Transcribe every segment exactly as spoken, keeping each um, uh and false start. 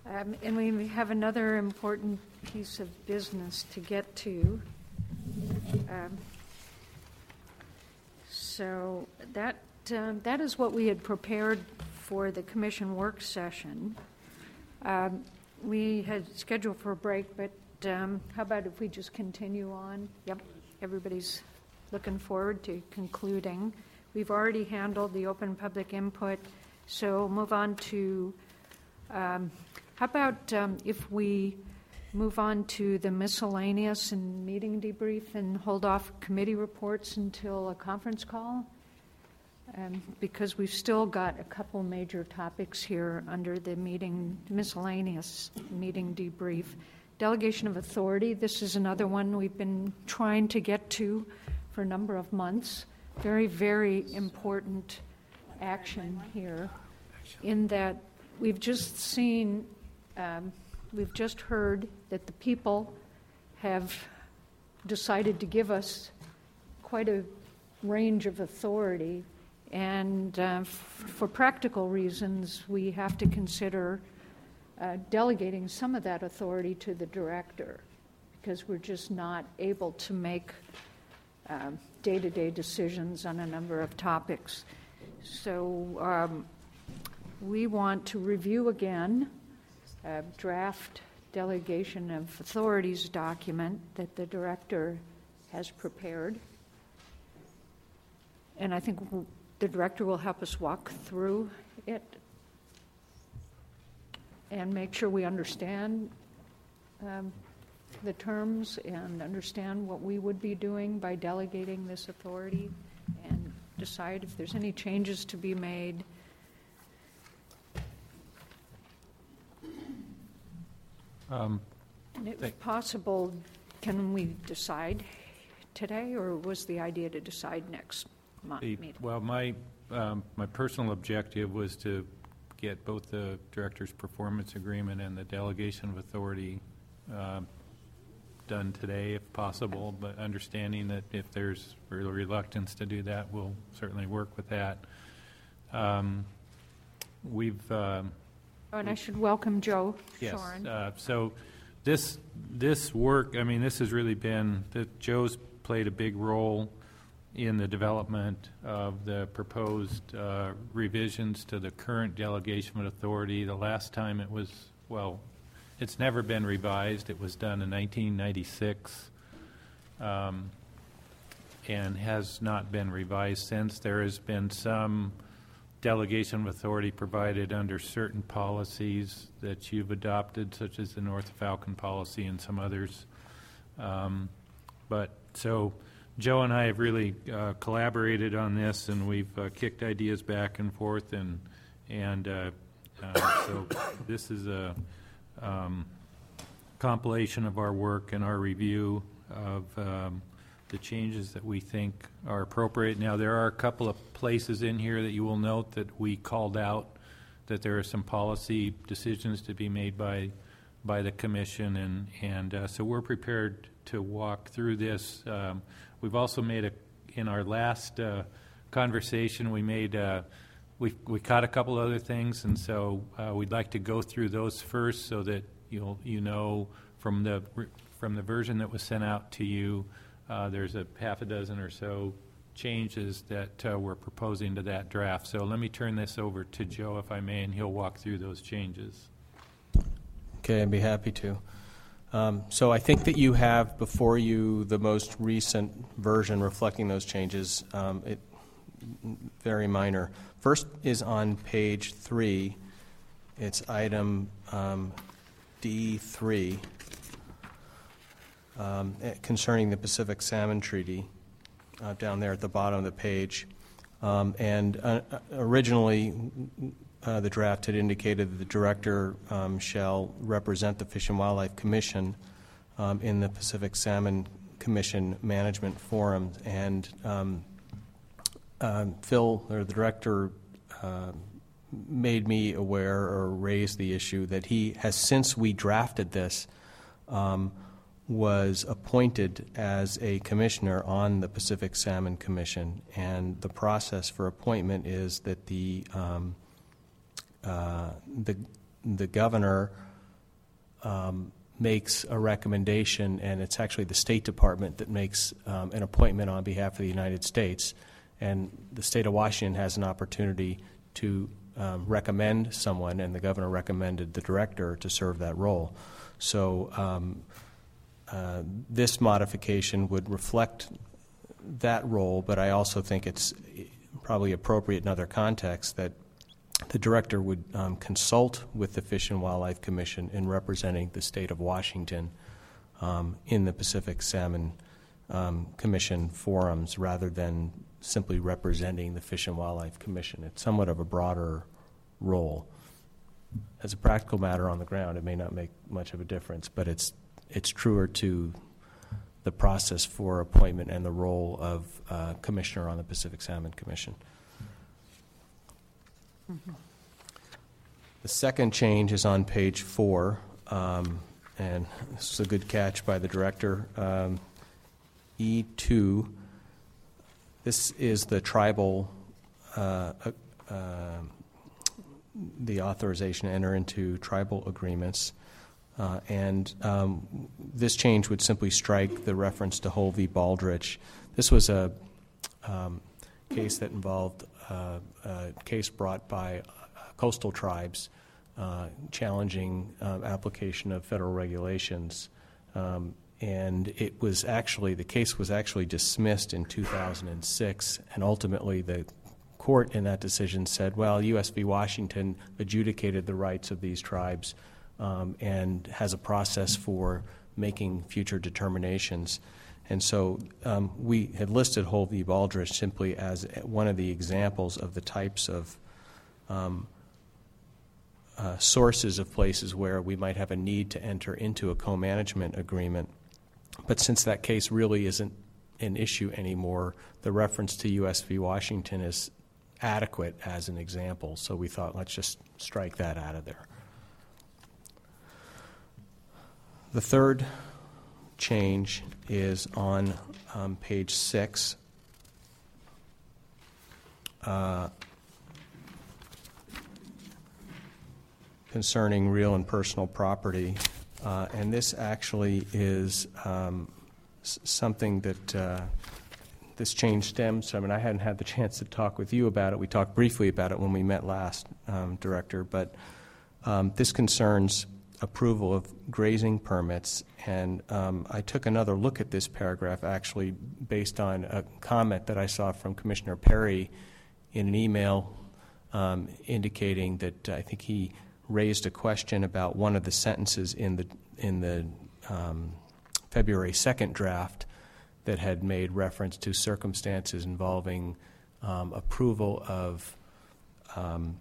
Um, and we have another important piece of business to get to. Um, so that uh, that is what we had prepared for the commission work session. Um, we had scheduled for a break, but um, how about if we just continue on? Yep, everybody's looking forward to concluding. We've already handled the open public input, so move on to, um, how about um, if we move on to the miscellaneous and meeting debrief and hold off committee reports until a conference call? Um, because we've still got a couple major topics here under the meeting, miscellaneous meeting debrief. Delegation of authority, this is another one we've been trying to get to for a number of months. Very, very important action here in that we've just seen, um, we've just heard that the people have decided to give us quite a range of authority. And uh, f- for practical reasons, we have to consider uh, delegating some of that authority to the director because we're just not able to make uh, day-to-day decisions on a number of topics. So um, we want to review again a draft delegation of authorities document that the director has prepared. And I think we'll the director will help us walk through it and make sure we understand um, the terms and understand what we would be doing by delegating this authority and decide if there's any changes to be made. Um, and if possible, can we decide today, or was the idea to decide next? The, well, my um, my personal objective was to get both the director's performance agreement and the delegation of authority uh, done today, if possible. But understanding that if there's real reluctance to do that, we'll certainly work with that. Um, we've. Um, oh, and I should welcome Joe yes. Shoren. Uh, so this this work. I mean, this has really been that Joe's played a big role in the development of the proposed uh, revisions to the current delegation of authority. The last time it was, well, it's never been revised. It was done in nineteen ninety-six um, and has not been revised since. There has been some delegation of authority provided under certain policies that you've adopted, such as the North Falcon policy and some others. Um, but so Joe and I have really uh, collaborated on this, and we've uh, kicked ideas back and forth, and and uh, uh, so this is a um, compilation of our work and our review of um, the changes that we think are appropriate. Now, there are a couple of places in here that you will note that we called out that there are some policy decisions to be made by by the commission, and and uh, so we're prepared to walk through this. Um, We've also made a, in our last uh, conversation, we made, uh, we we caught a couple other things, and so uh, we'd like to go through those first so that you'll you know from the from the version that was sent out to you, uh, there's a half a dozen or so changes that uh, we're proposing to that draft. So let me turn this over to Joe, if I may, and he'll walk through those changes. Okay, I'd be happy to. Um, so I think that you have before you the most recent version reflecting those changes. Um, it very minor. First is on page three. It's item um, D three um, concerning the Pacific Salmon Treaty uh, down there at the bottom of the page. Um, and uh, originally, Uh, the draft had indicated that the director um, shall represent the Fish and Wildlife Commission um, in the Pacific Salmon Commission Management Forum. And um, uh, Phil, or the director, uh, made me aware or raised the issue that he has, since we drafted this, um, was appointed as a commissioner on the Pacific Salmon Commission. And the process for appointment is that the um, Uh, the the governor um, makes a recommendation, and it's actually the State Department that makes um, an appointment on behalf of the United States, and the state of Washington has an opportunity to um, recommend someone, and the governor recommended the director to serve that role. So um, uh, this modification would reflect that role, but I also think it's probably appropriate in other contexts that the director would um, consult with the Fish and Wildlife Commission in representing the state of Washington um, in the Pacific Salmon um, Commission forums rather than simply representing the Fish and Wildlife Commission. It's somewhat of a broader role. As a practical matter on the ground, it may not make much of a difference, but it's it's truer to the process for appointment and the role of uh, commissioner on the Pacific Salmon Commission. Mm-hmm. The second change is on page four, um, and this is a good catch by the director. Um, E two, this is the tribal, uh, uh, the authorization to enter into tribal agreements. Uh, and um, this change would simply strike the reference to Hull v. Baldrige. This was a um, case that involved uh, a case brought by uh, coastal tribes uh, challenging uh, application of federal regulations. Um, and it was actually, the case was actually dismissed in two thousand six, and ultimately the court in that decision said, well, U S v. Washington adjudicated the rights of these tribes Um, and has a process for making future determinations. And so um, we had listed Hull v. Baldrige simply as one of the examples of the types of um, uh, sources of places where we might have a need to enter into a co-management agreement. But since that case really isn't an issue anymore, the reference to U S v. Washington is adequate as an example. So we thought, let's just strike that out of there. The third change is on um, page six. Uh, concerning real and personal property. Uh, and this actually is um, s- something that uh, this change stems from, and I hadn't had the chance to talk with you about it. We talked briefly about it when we met last, um, Director, but um, this concerns approval of grazing permits, and um, I took another look at this paragraph actually based on a comment that I saw from Commissioner Perry in an email um, indicating that I think he raised a question about one of the sentences in the in the um, February second draft that had made reference to circumstances involving um, approval of um,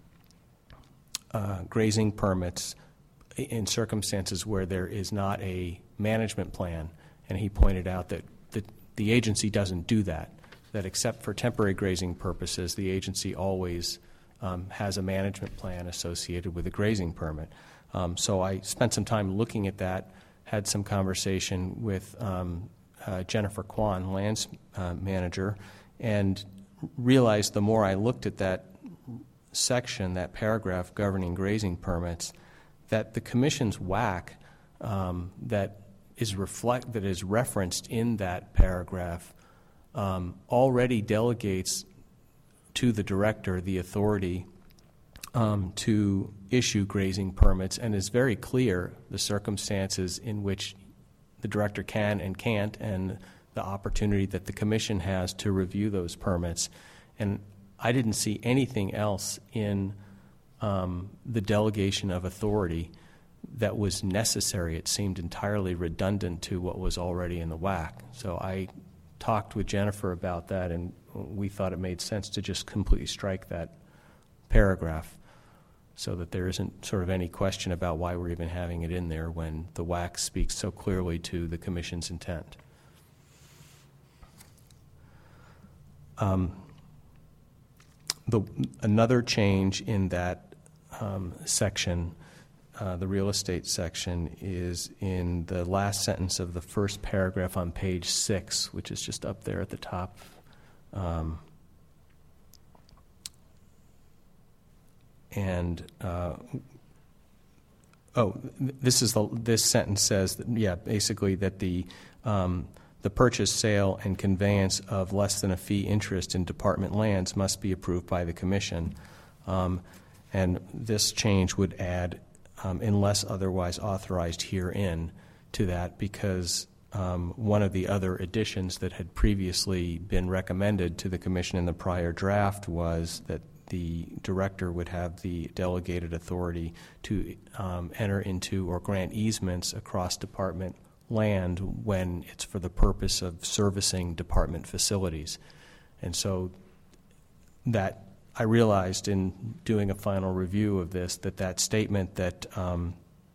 uh, grazing permits in circumstances where there is not a management plan, and he pointed out that the, the agency doesn't do that, that except for temporary grazing purposes, the agency always um, has a management plan associated with a grazing permit. Um, so I spent some time looking at that, had some conversation with um, uh, Jennifer Kwan, lands uh, manager, and realized the more I looked at that section, that paragraph governing grazing permits, that the Commission's W A C um, that is reflect that is referenced in that paragraph um, already delegates to the director the authority um, to issue grazing permits, and is very clear the circumstances in which the director can and can't, and the opportunity that the Commission has to review those permits. And I didn't see anything else in Um, the delegation of authority that was necessary. It seemed entirely redundant to what was already in the W A C. So I talked with Jennifer about that, and we thought it made sense to just completely strike that paragraph so that there isn't sort of any question about why we're even having it in there when the W A C speaks so clearly to the Commission's intent. Um, the, another change in that Um, section, uh, the real estate section, is in the last sentence of the first paragraph on page six, which is just up there at the top. Um, and uh, oh, th- this is the, this sentence says, that, yeah, basically that the, um, the purchase, sale, and conveyance of less than a fee interest in department lands must be approved by the commission. Um, and this change would add, um, unless otherwise authorized herein, to that, because um, one of the other additions that had previously been recommended to the commission in the prior draft was that the director would have the delegated authority to um, enter into or grant easements across department land when it's for the purpose of servicing department facilities. And so that I realized in doing a final review of this that that statement that um,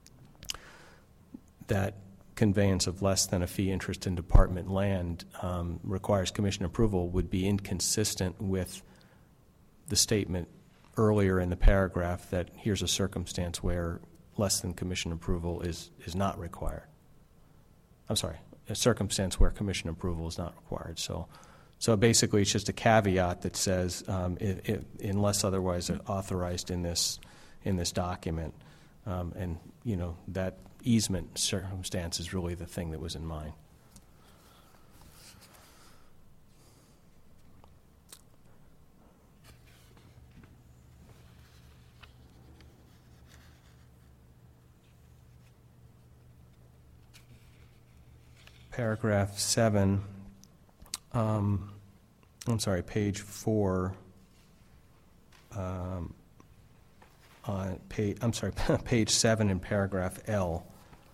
that conveyance of less than a fee interest in department land um, requires commission approval would be inconsistent with the statement earlier in the paragraph that here's a circumstance where less than commission approval is, is not required. I'm sorry, a circumstance where commission approval is not required. So, so basically, it's just a caveat that says, um, it, it, unless otherwise authorized in this in this document, um, and you know that easement circumstance is really the thing that was in mind. Paragraph seven, um, I'm sorry, page four, um, on page, I'm sorry, page seven in paragraph L.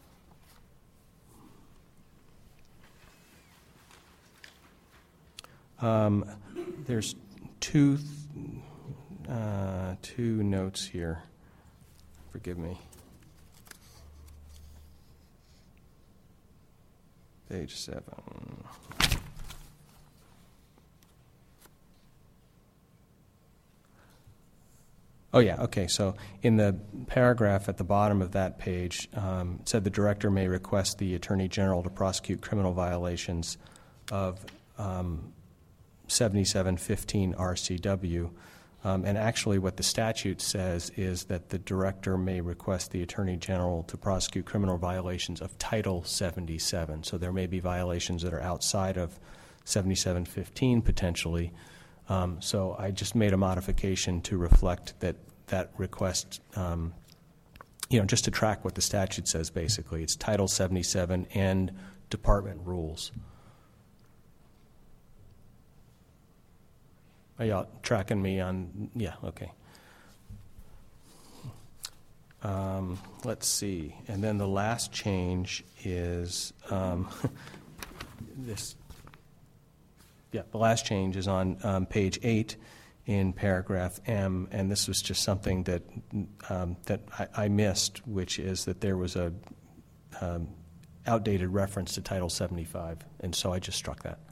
Um, there's two, uh, two notes here. Forgive me. Page seven. Oh, yeah, okay. So in the paragraph at the bottom of that page, um, it said the director may request the Attorney General to prosecute criminal violations of um, seventy-seven fifteen R C W. Um, and actually what the statute says is that the director may request the Attorney General to prosecute criminal violations of Title seventy-seven. So there may be violations that are outside of seventy-seven fifteen potentially. Um, so I just made a modification to reflect that that request, um, you know, just to track what the statute says basically. It's Title seventy-seven and department rules. Are y'all tracking me on, yeah, okay. Um, let's see. And then the last change is um, this, yeah, the last change is on um, page eight in paragraph M, and this was just something that um, that I, I missed, which is that there was a um, outdated reference to Title seventy-five, and so I just struck that.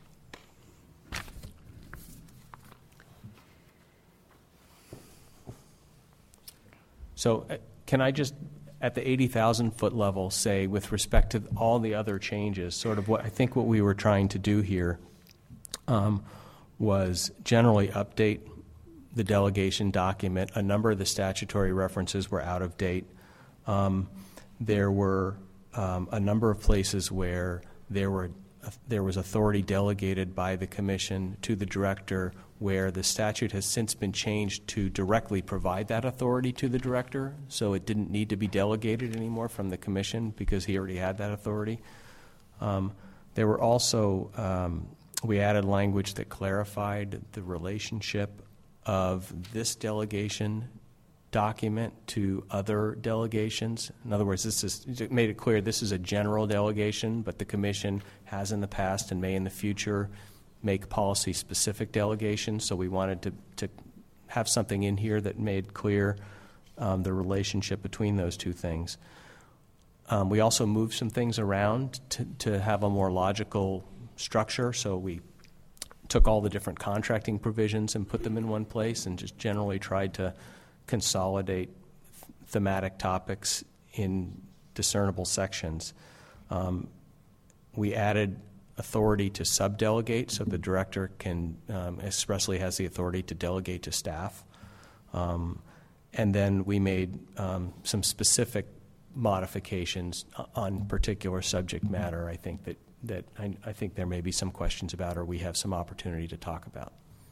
So uh, can I just, at the eighty thousand foot level, say with respect to all the other changes, sort of what I think what we were trying to do here um, was generally update the delegation document. A number of the statutory references were out of date. Um, there were um, a number of places where there were uh, there was authority delegated by the commission to the director, where the statute has since been changed to directly provide that authority to the director, so it didn't need to be delegated anymore from the commission because he already had that authority. Um, there were also, um, we added language that clarified the relationship of this delegation document to other delegations. In other words, this is, it made it clear this is a general delegation, but the commission has in the past and may in the future make policy-specific delegations, so we wanted to, to have something in here that made clear um, the relationship between those two things. Um, we also moved some things around to, to have a more logical structure, so we took all the different contracting provisions and put them in one place and just generally tried to consolidate thematic topics in discernible sections. Um, we added authority to subdelegate, so the director can um, expressly has the authority to delegate to staff. Um, and then we made um, some specific modifications on particular subject matter, I think that, that I, I think there may be some questions about, or we have some opportunity to talk about.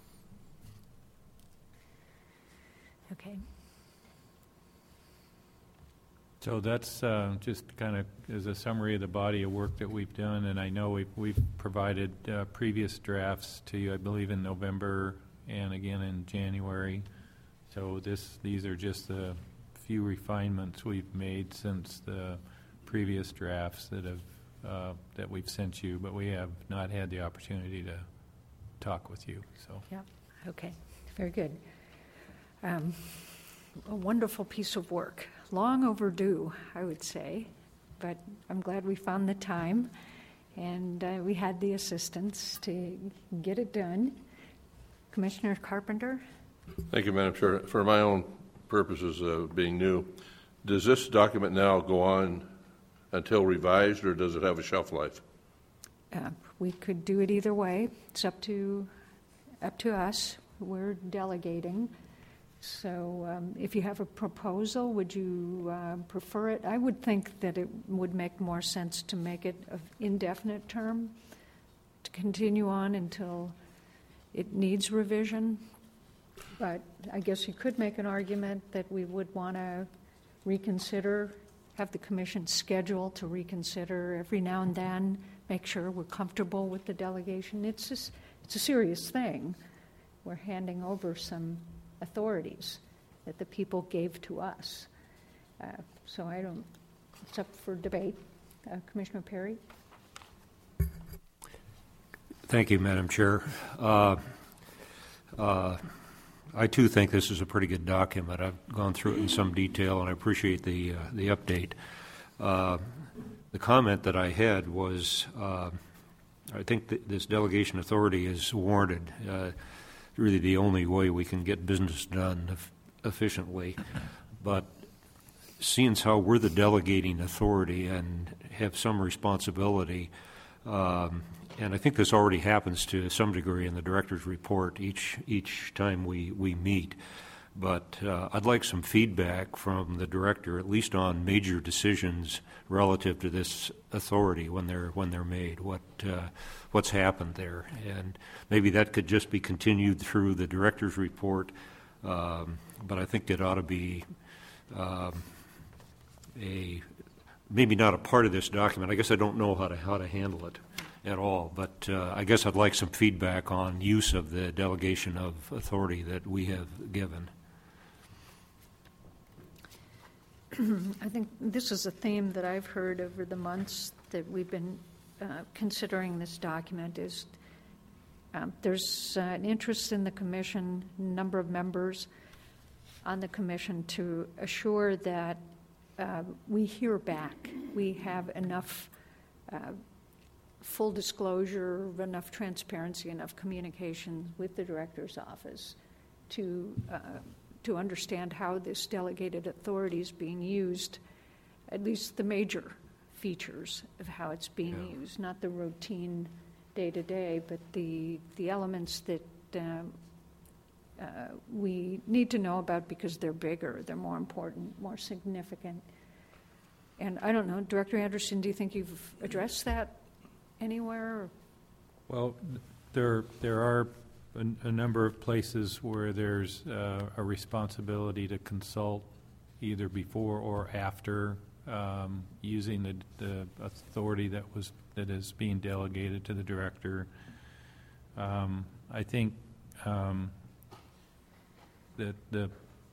Okay. So that's uh, just kind of as a summary of the body of work that we've done, and I know we've, we've provided uh, previous drafts to you, I believe, in November and again in January. So this, these are just the few refinements we've made since the previous drafts that have uh, that we've sent you, but we have not had the opportunity to talk with you. So Yeah. Okay. Very good. Um, a wonderful piece of work. Long overdue, I would say, but I'm glad we found the time, and uh, we had the assistance to get it done. Commissioner Carpenter? Thank you, Madam Chair. For my own purposes of being new, does this document now go on until revised, or does it have a shelf life? Uh, we could do it either way. It's up to up to us. We're delegating. So um, if you have a proposal, would you uh, prefer it? I would think that it would make more sense to make it an indefinite term, to continue on until it needs revision. But I guess you could make an argument that we would want to reconsider, have the commission schedule to reconsider every now and then, make sure we're comfortable with the delegation. It's just, it's a serious thing. We're handing over some authorities that the people gave to us. Uh, so I don't, it's up for debate. Uh, Commissioner Perry? Thank you, Madam Chair. Uh, uh, I too think this is a pretty good document. I've gone through it in some detail, and I appreciate the uh, the update. Uh, the comment that I had was, uh, I think that this delegation authority is warranted. Uh, really the only way we can get business done e- efficiently. But seeing as how we're the delegating authority and have some responsibility, um, and I think this already happens to some degree in the director's report each each time we, we meet, but uh, I'd like some feedback from the director, at least on major decisions relative to this authority when they're when they're made. What uh, what's happened there, and maybe that could just be continued through the director's report. Um, but I think it ought to be um, a maybe not a part of this document. I guess I don't know how to how to handle it at all. But uh, I guess I'd like some feedback on use of the delegation of authority that we have given. I think this is a theme that I've heard over the months that we've been uh, considering this document is um, there's uh, an interest in the commission, number of members on the commission to assure that uh, we hear back. We have enough uh, full disclosure, enough transparency, enough communication with the director's office to uh, to understand how this delegated authority is being used, at least the major features of how it's being Yeah. used, not the routine day-to-day, but the the elements that um, uh, we need to know about because they're bigger, they're more important, more significant. And I don't know, Director Anderson, do you think you've addressed that anywhere? Or? Well, there there are a, a number of places where there's uh, a responsibility to consult either before or after um, using the, the authority that was that is being delegated to the director. Um, I think um, that the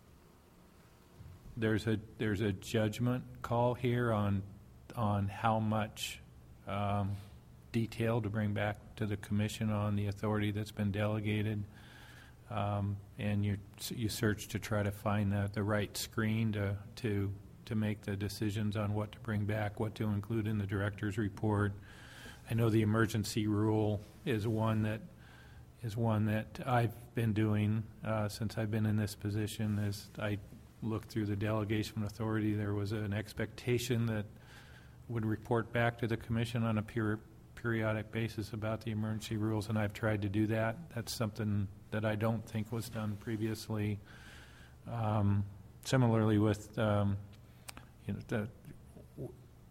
there's a there's a judgment call here on on how much um, detail to bring back to the commission on the authority that's been delegated, um, and you you search to try to find the, the right screen to to to make the decisions on what to bring back, what to include in the director's report. I know the emergency rule is one that is one that I've been doing uh, since I've been in this position. As I looked through the delegation authority, there was an expectation that would report back to the commission on a pure periodic basis about the emergency rules, and I've tried to do that. That's something that I don't think was done previously. Um, similarly with um, you know, the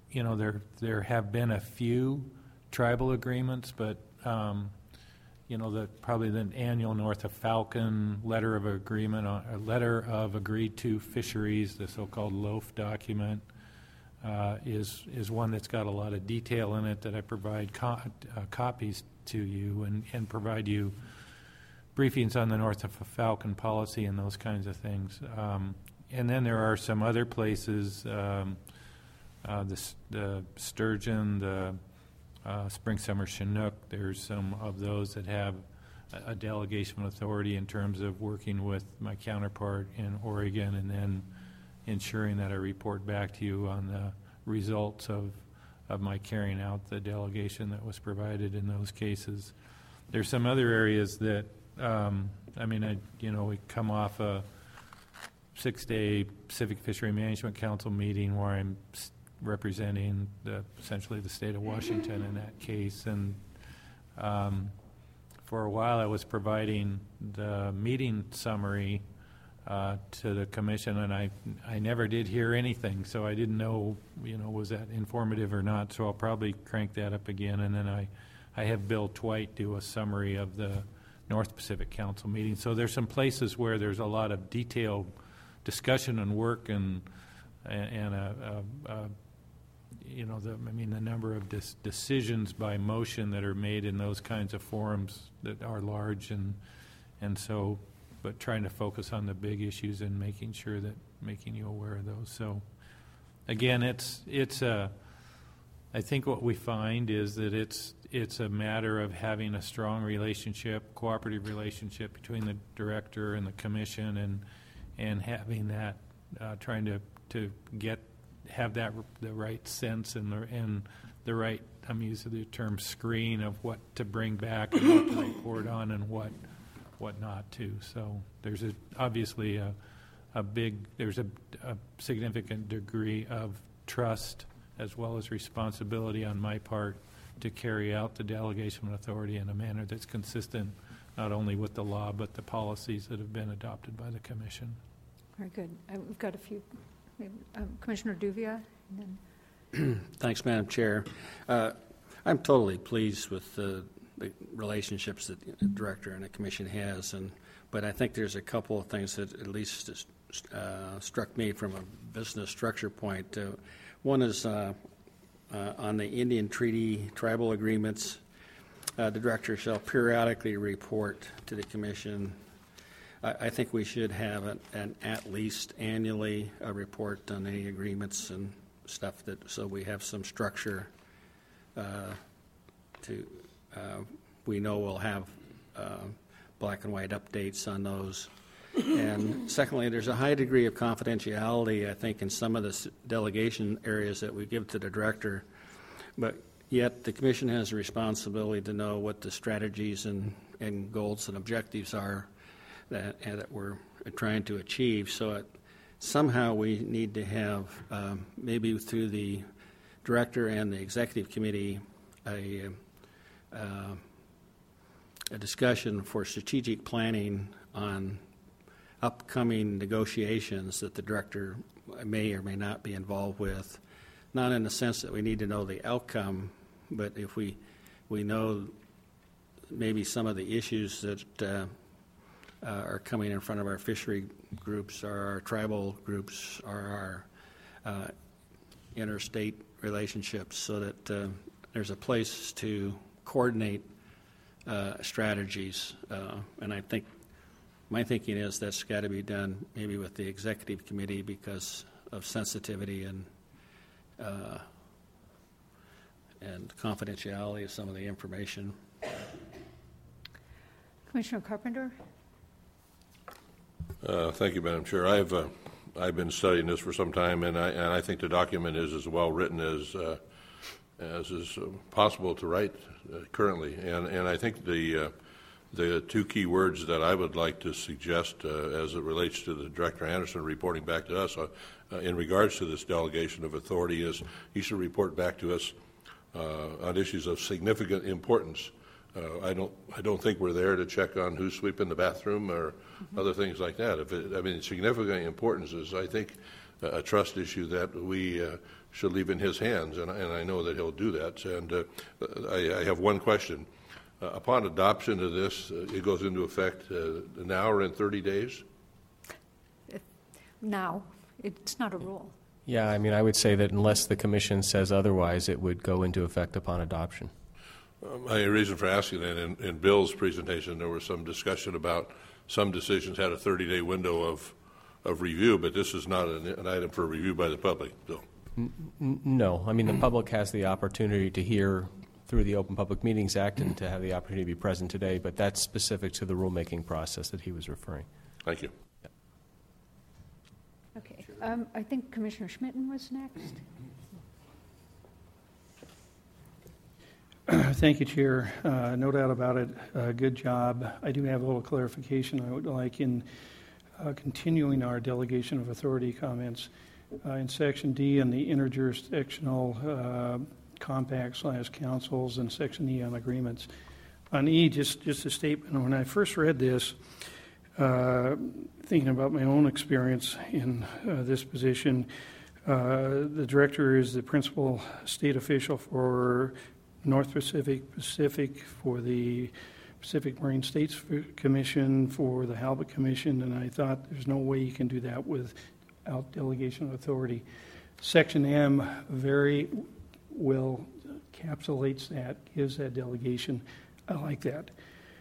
you know, there there have been a few tribal agreements, but um, you know, the probably the annual North of Falcon letter of agreement, on, a letter of agreed to fisheries, the so-called LOAF document, uh, is is one that's got a lot of detail in it that I provide co- uh, copies to you and, and provide you briefings on the North of Falcon policy and those kinds of things. Um, and then there are some other places, um, uh, the, the sturgeon, the Uh, spring, summer Chinook, there's some of those that have a, a delegation of authority in terms of working with my counterpart in Oregon and then ensuring that I report back to you on the results of, of my carrying out the delegation that was provided in those cases. There's some other areas that, um, I mean, I, you know, we come off a six-day Pacific Fishery Management Council meeting where I'm st- representing the, essentially the state of Washington in that case. And um, for a while I was providing the meeting summary uh, to the commission, and I I never did hear anything, so I didn't know, you know, was that informative or not. So I'll probably crank that up again, and then I, I have Bill Twite do a summary of the North Pacific Council meeting. So there's some places where there's a lot of detailed discussion and work and and a, a, a you know, the, I mean, the number of dis- decisions by motion that are made in those kinds of forums that are large, and and so, but trying to focus on the big issues and making sure that, making you aware of those. So, again, it's it's a, I think what we find is that it's it's a matter of having a strong relationship, cooperative relationship between the director and the commission, and and having that, uh, trying to, to get have that the right sense and the and the right, I'm using the term screen of what to bring back and what to report on and what what not to. So there's a, obviously a a big there's a, a significant degree of trust as well as responsibility on my part to carry out the delegation of authority in a manner that's consistent not only with the law but the policies that have been adopted by the commission. Very good. Uh, we've got a few. Um, Commissioner Duvia. And then Thanks, Madam Chair. Uh, I'm totally pleased with the, the relationships that the Director and the Commission has, and but I think there's a couple of things that at least uh, struck me from a business structure point. Uh, one is uh, uh, on the Indian Treaty Tribal Agreements. Uh, the Director shall periodically report to the Commission. I think we should have an, an at least annually a report on any agreements and stuff that so we have some structure uh, to uh, we know we'll have uh, black and white updates on those. And secondly, there's a high degree of confidentiality, I think, in some of the delegation areas that we give to the director, but yet the Commission has a responsibility to know what the strategies and, and goals and objectives are that, and that we're trying to achieve. So it, somehow we need to have, um, maybe through the director and the executive committee, a, uh, a discussion for strategic planning on upcoming negotiations that the director may or may not be involved with, not in the sense that we need to know the outcome, but if we, we know maybe some of the issues that uh, Uh, are coming in front of our fishery groups, or our tribal groups, or our uh, interstate relationships, so that uh, there's a place to coordinate uh, strategies. Uh, and I think my thinking is that's got to be done maybe with the executive committee because of sensitivity and uh, and confidentiality of some of the information. Commissioner Carpenter. Uh, thank you, Madam Chair. I've uh, I've been studying this for some time, and I and I think the document is as well written as uh, as is uh, possible to write uh, currently. And and I think the uh, the two key words that I would like to suggest uh, as it relates to the Director Anderson reporting back to us uh, uh, in regards to this delegation of authority is he should report back to us uh, on issues of significant importance. Uh, I don't. I don't think we're there to check on who's sweeping the bathroom or mm-hmm. other things like that. If it, I mean, significant importance is, I think, a trust issue that we uh, should leave in his hands, and, and I know that he'll do that. And uh, I, I have one question. Uh, upon adoption of this, uh, it goes into effect uh, now or in thirty days? Now, it's not a rule. Yeah, I mean, I would say that unless the commission says otherwise, it would go into effect upon adoption. Uh, my reason for asking that, in, in Bill's presentation, there was some discussion about some decisions had a thirty-day window of, of review, but this is not an, an item for review by the public. So. N- no, I mean, the public has the opportunity to hear through the Open Public Meetings Act and to have the opportunity to be present today, but that's specific to the rulemaking process that he was referring. Thank you. Okay. Um, I think Commissioner Schmitten was next. Thank you, Chair. Uh, no doubt about it. Uh, good job. I do have a little clarification I would like in uh, continuing our delegation of authority comments. Uh, in Section D on the interjurisdictional uh, compact slash councils and Section E on agreements. On E, just, just a statement. When I first read this, uh, thinking about my own experience in uh, this position, uh, the director is the principal state official for North Pacific, Pacific, for the Pacific Marine States Commission, for the Halibut Commission, and I thought there's no way you can do that without delegation of authority. Section M very well encapsulates that, gives that delegation. I like that.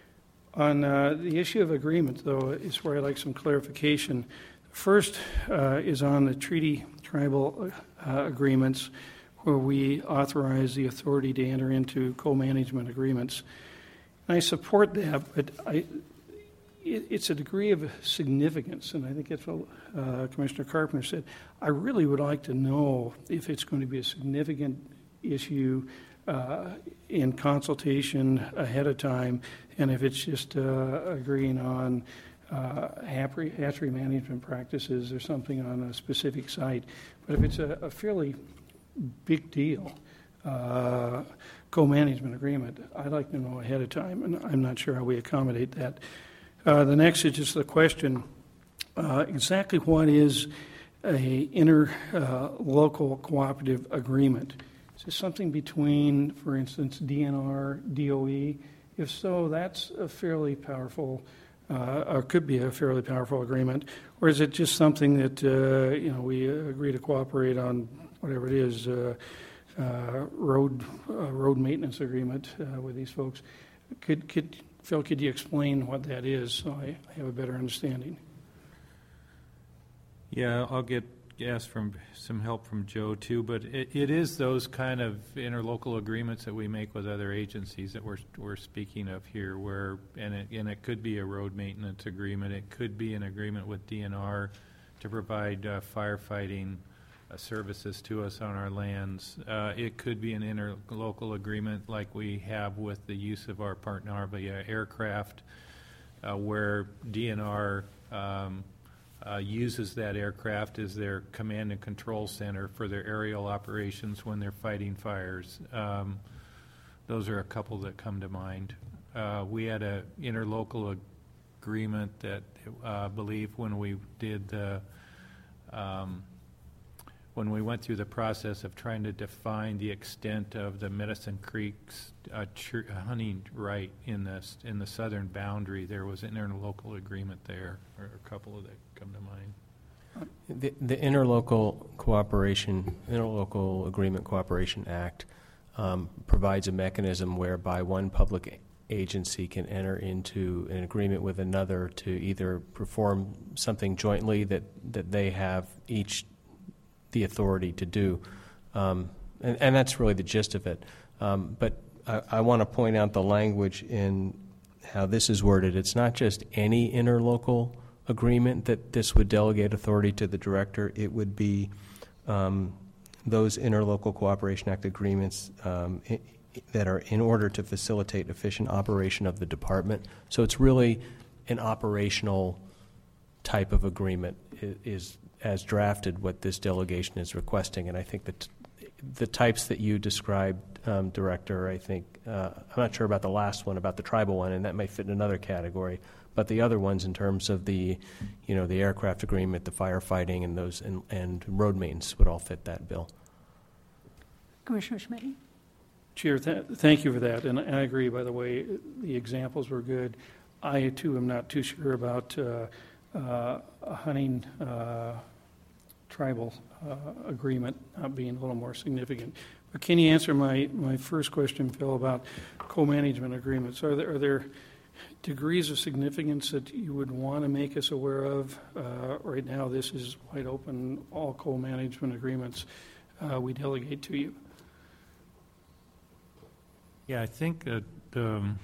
On uh, the issue of agreement, though, is where I'd like some clarification. First uh, is on the treaty tribal uh, agreements, where we authorize the authority to enter into co-management agreements. And I support that, but I, it, it's a degree of significance, and I think that's what uh, Commissioner Carpenter said. I really would like to know if it's going to be a significant issue uh, in consultation ahead of time, and if it's just uh, agreeing on uh, hatchery, hatchery management practices or something on a specific site. But if it's a, a fairly big deal, uh, co-management agreement, I'd like to know ahead of time, and I'm not sure how we accommodate that. Uh, the next is just the question, uh, exactly what is a inter-local uh, cooperative agreement? Is this something between, for instance, D N R, D O E? If so, that's a fairly powerful, uh, or could be a fairly powerful agreement, or is it just something that, uh, you know, we agree to cooperate on whatever it is, uh, uh, road uh, road maintenance agreement uh, with these folks? Could, could Phil, could you explain what that is so I, I have a better understanding? Yeah, I'll get ask from some help from Joe too, but it, it is those kind of interlocal agreements that we make with other agencies that we're we're speaking of here, where and it, and it could be a road maintenance agreement, it could be an agreement with D N R to provide uh, firefighting uh, services to us on our lands. Uh, it could be an interlocal agreement like we have with the use of our partner via aircraft, uh, where D N R um, Uh, uses that aircraft as their command and control center for their aerial operations when they're fighting fires. Um, those are a couple that come to mind. Uh, we had an interlocal ag- agreement that I uh, believe when we did the um, when we went through the process of trying to define the extent of the Medicine Creek's uh, ch- hunting right in the in the southern boundary, there was an interlocal agreement there, or a couple of that come to mind. The, the Interlocal Cooperation, Interlocal Agreement Cooperation Act um, provides a mechanism whereby one public agency can enter into an agreement with another to either perform something jointly that, that they have each the authority to do. Um, and, and that's really the gist of it. Um, but I, I want to point out the language in how this is worded. It's not just any interlocal agreement that this would delegate authority to the director. It would be um, those Interlocal Cooperation Act agreements um, I, that are in order to facilitate efficient operation of the department. So it's really an operational type of agreement is, is as drafted what this delegation is requesting. And I think that the types that you described, um, Director, I think, uh, I'm not sure about the last one, about the tribal one, and that may fit in another category. But the other ones, in terms of the, you know, the aircraft agreement, the firefighting, and those, and, and road maintenance, would all fit that bill. Commissioner Schmidt? Chair, th- thank you for that, and I agree, by the way, the examples were good. I, too, am not too sure about uh, uh, a hunting uh, tribal uh, agreement not being a little more significant. But can you answer my, my first question, Phil, about co-management agreements? Are there, are there degrees of significance that you would want to make us aware of? Uh, right now, this is wide open, all co-management agreements uh, we delegate to you. Yeah, I think that, um,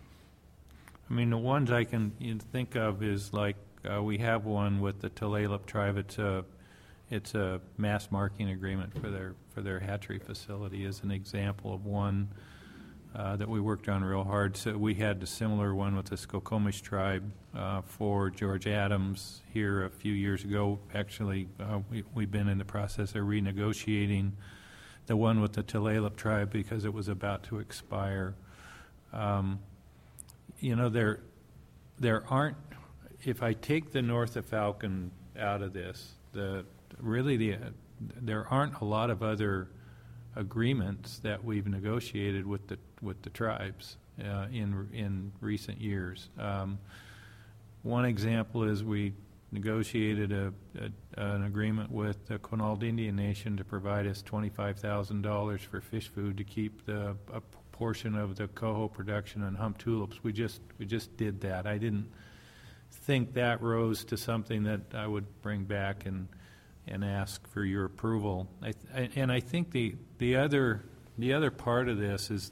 I mean, the ones I can you think of is like, uh, we have one with the Tulalip tribe. It's a, it's a mass marking agreement for their, for their hatchery facility as an example of one uh, that we worked on real hard. So we had a similar one with the Skokomish tribe uh, for George Adams here a few years ago. Actually, uh, we, we've been in the process of renegotiating the one with the Tulalip tribe because it was about to expire. Um, you know, there, there aren't, if I take the North of Falcon out of this, the really the, there aren't a lot of other agreements that we've negotiated with the with the tribes uh, in in recent years. Um, one example is we negotiated a, a, an agreement with the Quinault Indian Nation to provide us twenty-five thousand dollars for fish food to keep the a portion of the coho production and hump tulips. We just we just did that. I didn't think that rose to something that I would bring back and and ask for your approval. I th- and I think the the other the other part of this is,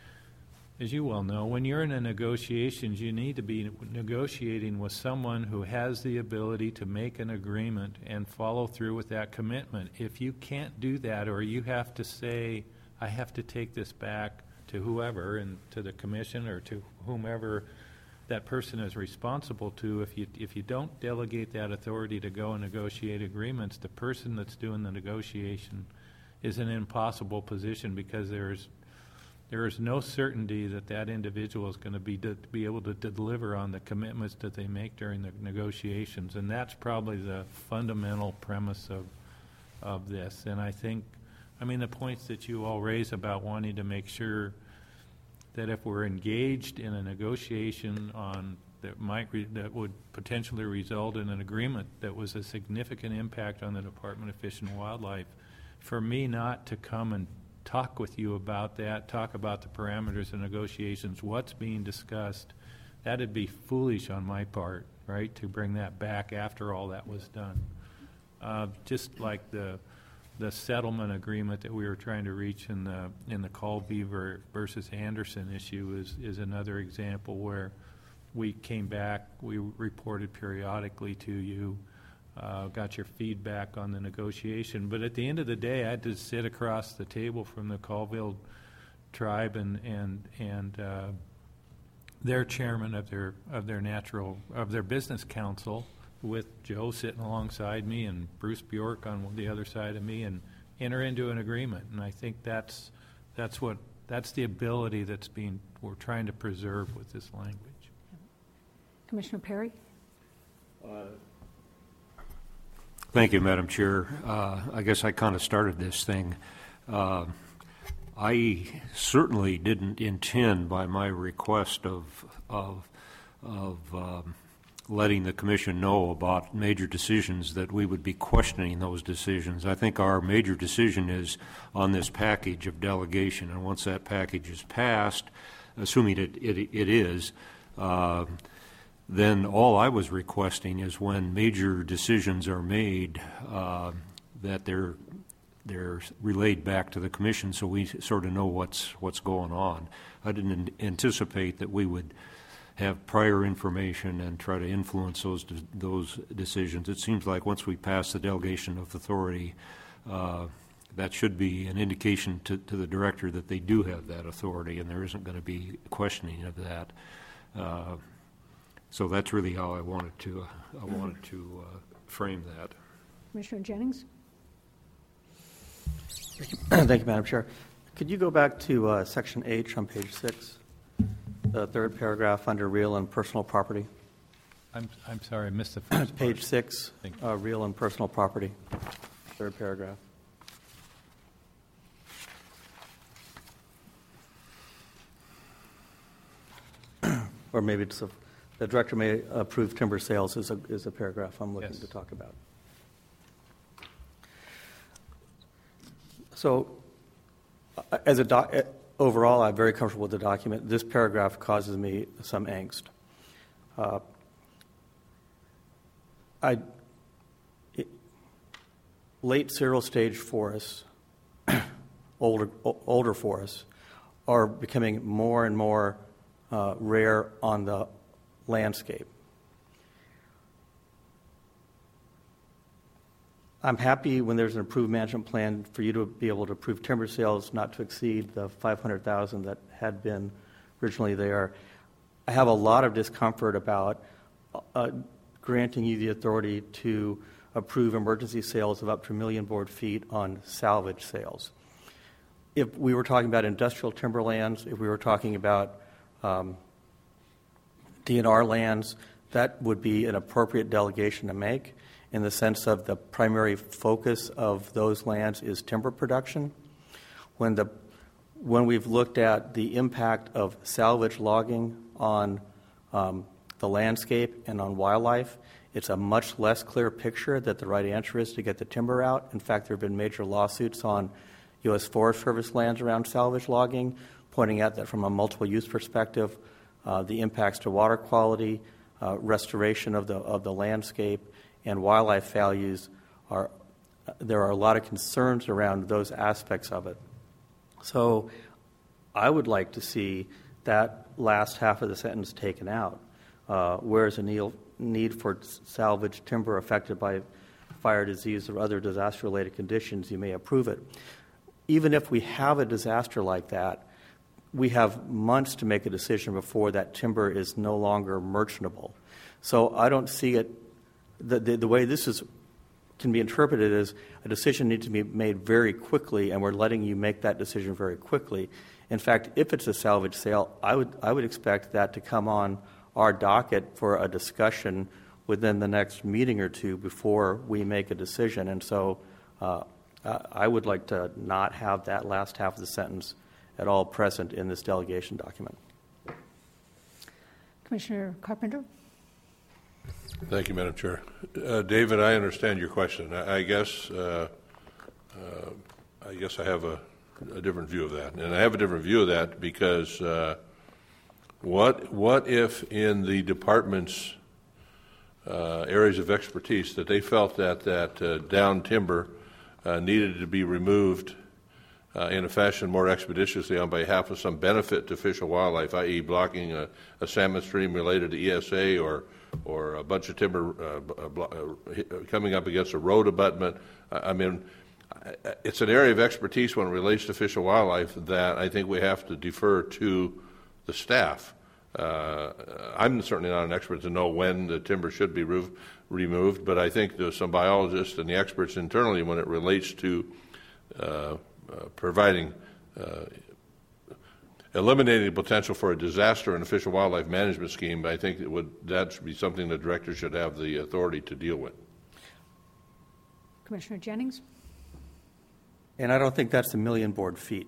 as you well know, when you're in a negotiations, you need to be negotiating with someone who has the ability to make an agreement and follow through with that commitment. If you can't do that, or you have to say, I have to take this back to whoever, and to the commission or to whomever that person is responsible to, if you if you don't delegate that authority to go and negotiate agreements, the person that's doing the negotiation is in an impossible position, because there's there is no certainty that that individual is going to be to be able to deliver on the commitments that they make during the negotiations, and that's probably the fundamental premise of of this. And I think, I mean, the points that you all raise about wanting to make sure that if we're engaged in a negotiation on that might re, that would potentially result in an agreement that was a significant impact on the Department of Fish and Wildlife, for me not to come and talk with you about that, talk about the parameters of negotiations, what's being discussed, that'd be foolish on my part, right, to bring that back after all that was done. Uh, just like the the settlement agreement that we were trying to reach in the in the Call Beaver versus Anderson issue is is another example where we came back, we reported periodically to you, uh, got your feedback on the negotiation, but at the end of the day, I had to sit across the table from the Colville tribe and and and uh, their chairman of their of their natural of their business council, with Joe sitting alongside me and Bruce Bjork on the other side of me, and enter into an agreement. And I think that's that's what that's the ability that's being we're trying to preserve with this language. Commissioner Perry? Uh, Thank you, Madam Chair. Uh, I guess I kind of started this thing. Uh, I certainly didn't intend by my request of of of um, letting the Commission know about major decisions that we would be questioning those decisions. I think our major decision is on this package of delegation, and once that package is passed, assuming it, it, it is, uh, then all I was requesting is when major decisions are made uh, that they're they're relayed back to the Commission so we sort of know what's what's going on. I didn't anticipate that we would have prior information and try to influence those de- those decisions. It seems like once we pass the delegation of authority, uh, that should be an indication to, to the director that they do have that authority, and there isn't going to be questioning of that. Uh, so that's really how I wanted to uh, I wanted to uh, frame that. Commissioner Jennings? Thank you, Madam Chair. Could you go back to uh, Section H on page six? The third paragraph under real and personal property. I'm I'm sorry, I missed the first Page part. six, uh, real and personal property, third paragraph. or maybe it's a, the director may approve timber sales is a, is a paragraph I'm looking Yes. to talk about. So, uh, as a doc, uh, overall, I'm very comfortable with the document. This paragraph causes me some angst. Uh, I, it, late cereal stage forests, older older forests, are becoming more and more uh, rare on the landscape. I'm happy when there's an approved management plan for you to be able to approve timber sales not to exceed the five hundred thousand that had been originally there. I have a lot of discomfort about uh, granting you the authority to approve emergency sales of up to a million board feet on salvage sales. If we were talking about industrial timberlands, if we were talking about um, D N R lands, that would be an appropriate delegation to make, in the sense of the primary focus of those lands is timber production. When the when we've looked at the impact of salvage logging on um, the landscape and on wildlife, it's a much less clear picture that the right answer is to get the timber out. In fact, there have been major lawsuits on U S Forest Service lands around salvage logging, pointing out that from a multiple use perspective, uh, the impacts to water quality, uh, restoration of the of the landscape, and wildlife values are, there are a lot of concerns around those aspects of it. So I would like to see that last half of the sentence taken out. Uh, where is a need for salvage timber affected by fire, disease, or other disaster-related conditions, you may approve it. Even if we have a disaster like that, we have months to make a decision before that timber is no longer merchantable. So I don't see it The, the, the way this is can be interpreted is a decision needs to be made very quickly, and we're letting you make that decision very quickly. In fact, if it's a salvage sale, I would I would expect that to come on our docket for a discussion within the next meeting or two before we make a decision. And so uh, I would like to not have that last half of the sentence at all present in this delegation document. Commissioner Carpenter? Thank you, Madam Chair. Uh, David, I understand your question. I, I guess uh, uh, I guess I have a, a different view of that, and I have a different view of that because uh, what what if in the department's uh, areas of expertise that they felt that that uh, down timber uh, needed to be removed uh, in a fashion more expeditiously on behalf of some benefit to fish and wildlife, that is, blocking a, a salmon stream related to E S A or or a bunch of timber uh, uh, coming up against a road abutment. I mean, it's an area of expertise when it relates to fish and wildlife that I think we have to defer to the staff. Uh, I'm certainly not an expert to know when the timber should be roof, removed, but I think there's some biologists and the experts internally when it relates to uh, uh, providing uh, eliminating the potential for a disaster in a fish and wildlife management scheme. I think it would that should be something the director should have the authority to deal with. Commissioner Jennings? And I don't think that's a million board feet.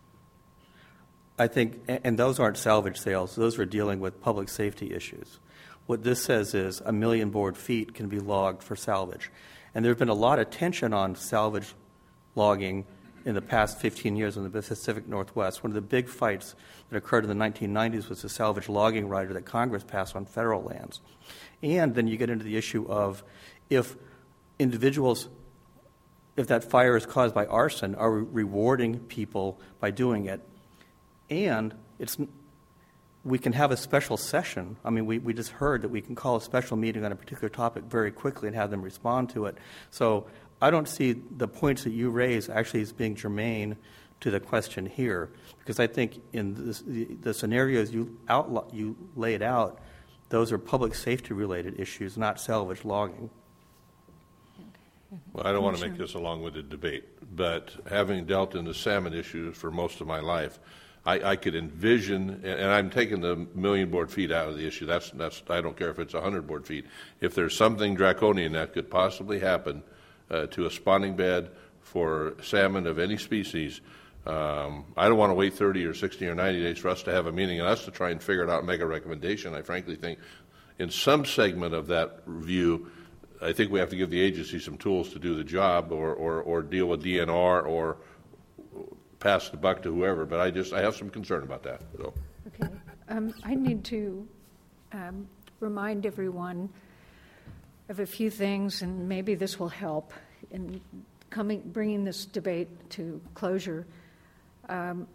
I think, and those aren't salvage sales, those are dealing with public safety issues. What this says is a million board feet can be logged for salvage. And there's been a lot of tension on salvage logging in the past fifteen years in the Pacific Northwest. One of the big fights that occurred in the nineteen nineties was the salvage logging rider that Congress passed on federal lands. And then you get into the issue of if individuals, if that fire is caused by arson, are rewarding people by doing it. And it's we can have a special session. I mean, we, we just heard that we can call a special meeting on a particular topic very quickly and have them respond to it. So I don't see the points that you raise actually as being germane to the question here, because I think in this, the, the scenarios you outla- you laid out, those are public safety related issues, not salvage logging. Well, I don't want to make this a long-winded debate, but having dealt in the salmon issues for most of my life, I, I could envision, and I'm taking the million board feet out of the issue. That's that's I don't care if it's a hundred board feet. If there's something draconian that could possibly happen Uh, to a spawning bed for salmon of any species, Um, I don't want to wait thirty or sixty or ninety days for us to have a meeting and us to try and figure it out and make a recommendation. I frankly think in some segment of that review, I think we have to give the agency some tools to do the job, or, or, or deal with D N R, or pass the buck to whoever. But I just I have some concern about that. So. Okay. Um, I need to um, remind everyone of a few things, and maybe this will help in coming bringing this debate to closure. Um,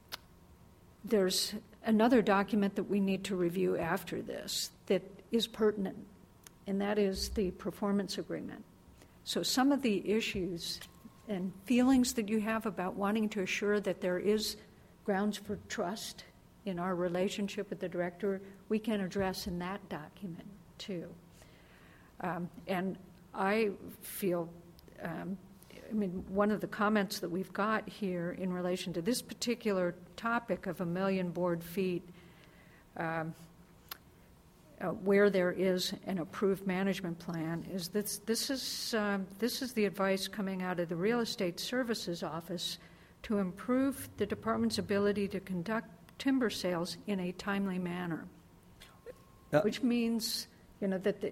there's another document that we need to review after this that is pertinent, and that is the performance agreement. So some of the issues and feelings that you have about wanting to assure that there is grounds for trust in our relationship with the director, we can address in that document too. Um, and I feel, um, I mean, one of the comments that we've got here in relation to this particular topic of a million board feet, um, uh, where there is an approved management plan, is this this is um, this is the advice coming out of the Real Estate Services Office to improve the department's ability to conduct timber sales in a timely manner, uh, which means, you know, that the,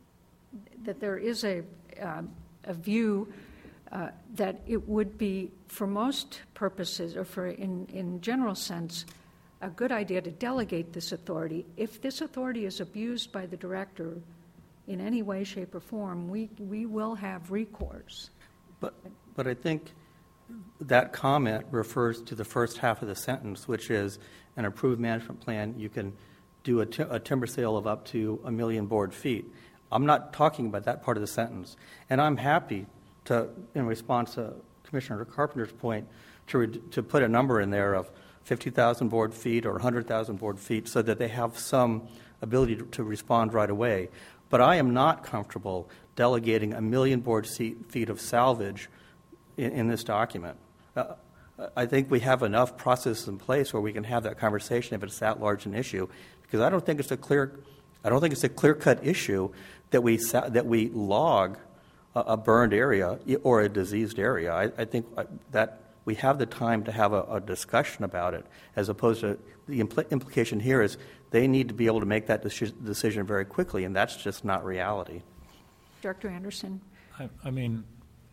that there is a uh, a view uh, that it would be, for most purposes, or for in in general sense, a good idea to delegate this authority. If this authority is abused by the director in any way, shape, or form, we we will have recourse. But but I think that comment refers to the first half of the sentence, which is an approved management plan. You can do a, t- a timber sale of up to a million board feet. I'm not talking about that part of the sentence. And I'm happy to, in response to Commissioner Carpenter's point, to, re- to put a number in there of fifty thousand board feet or one hundred thousand board feet so that they have some ability to, to respond right away. But I am not comfortable delegating a million board feet of salvage in, in this document. Uh, I think we have enough processes in place where we can have that conversation if it's that large an issue, because I don't think it's a clear, I don't think it's a clear-cut issue that we that we log a, a burned area or a diseased area. I, I think that we have the time to have a, a discussion about it, as opposed to the impl- implication here is they need to be able to make that deci- decision very quickly, and that's just not reality. Doctor Anderson? I, I mean,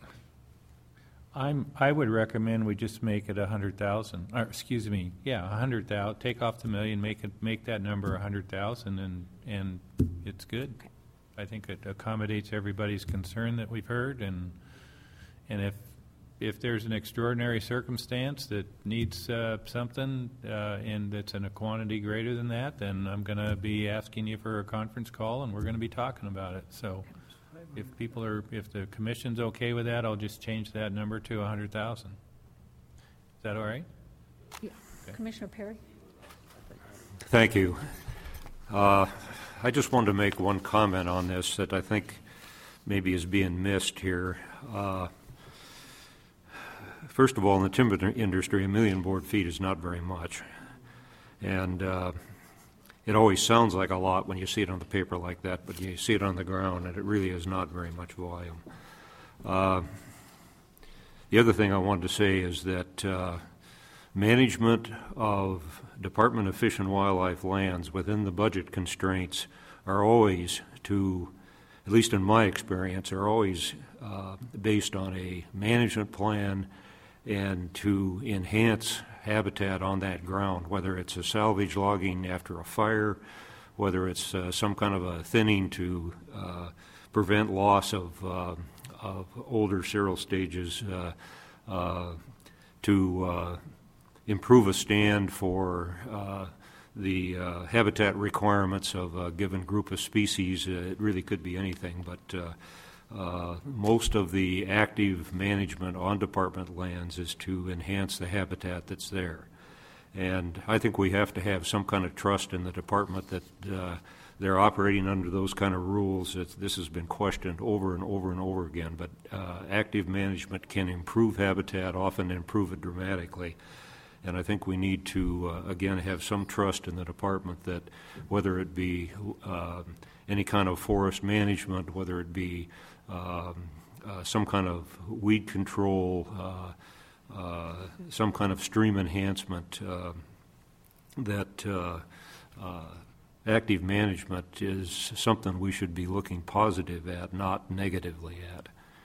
I'm, I would recommend we just make it a hundred thousand, or excuse me, yeah, a hundred thousand, take off the million, make it, make that number a hundred thousand, and, and it's good. Okay. I think it accommodates everybody's concern that we've heard, and, and if, if there's an extraordinary circumstance that needs uh, something, uh, and that's in a quantity greater than that, then I'm gonna be asking you for a conference call, and we're gonna be talking about it, so. If people are, if the commission's okay with that, I'll just change that number to a hundred thousand. Is that all right? Yeah. Okay. Commissioner Perry? Thank you. Uh, I just wanted to make one comment on this that I think maybe is being missed here. Uh, first of all, in the timber industry, a million board feet is not very much. And uh, it always sounds like a lot when you see it on the paper like that, but you see it on the ground, and it really is not very much volume. Uh, the other thing I wanted to say is that uh, management of Department of Fish and Wildlife lands within the budget constraints are always, to, at least in my experience, are always uh, based on a management plan and to enhance habitat on that ground, whether it's a salvage logging after a fire, whether it's uh, some kind of a thinning to uh, prevent loss of, uh, of older cereal stages, uh, uh, to uh, improve a stand for uh, the uh, habitat requirements of a given group of species. Uh, it really could be anything, but uh, Uh, most of the active management on department lands is to enhance the habitat that's there. And I think we have to have some kind of trust in the department that uh, they're operating under those kind of rules. It's, this has been questioned over and over and over again, but uh, active management can improve habitat, often improve it dramatically. And I think we need to, uh, again, have some trust in the department that whether it be uh, any kind of forest management, whether it be Um, uh, some kind of weed control, uh, uh, some kind of stream enhancement, uh, that uh, uh, active management is something we should be looking positive at, not negatively at.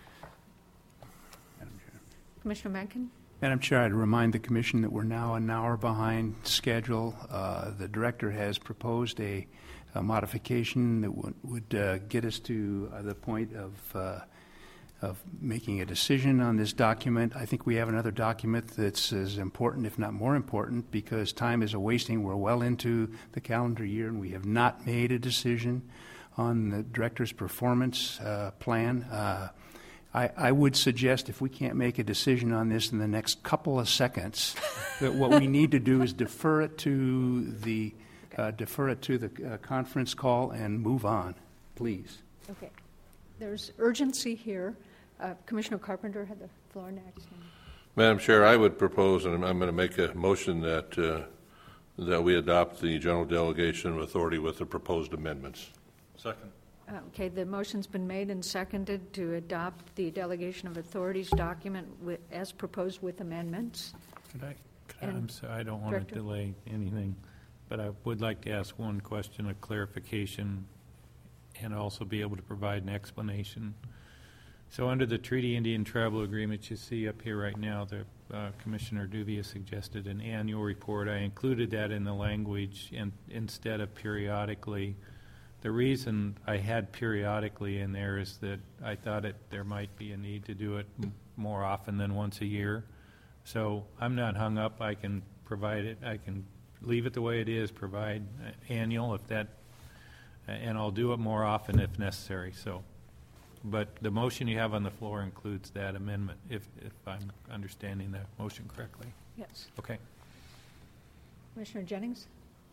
Commissioner Mencken? Madam Chair, I'd remind the Commission that we're now an hour behind schedule. Uh, the Director has proposed a, a modification that would, would uh, get us to uh, the point of, uh, of making a decision on this document. I think we have another document that's as important, if not more important, because time is a wasting. We're well into the calendar year, and we have not made a decision on the Director's performance uh, plan. Uh, I, I would suggest if we can't make a decision on this in the next couple of seconds, that what we need to do is defer it to the uh, defer it to the uh, conference call and move on, please. Okay. There's urgency here. Uh, Commissioner Carpenter had the floor next. Madam Chair, I would propose, and I'm going to make a motion that uh, that we adopt the general delegation of authority with the proposed amendments. Second. Okay, the motion's been made and seconded to adopt the delegation of authorities document with, as proposed with amendments. Could I, could I, And I'm sorry, I don't want Director? to delay anything, but I would like to ask one question of clarification and also be able to provide an explanation. So under the Treaty Indian Travel Agreement you see up here right now, the uh, Commissioner Duvia suggested an annual report. I included that in the language and instead of periodically. The reason I had periodically in there is that I thought it, there might be a need to do it m- more often than once a year. So I'm not hung up. I can provide it. I can leave it the way it is, provide uh, annual if that, uh, and I'll do it more often if necessary. So, but the motion you have on the floor includes that amendment, if, if I'm understanding the motion correctly. Yes. Okay. Commissioner Jennings?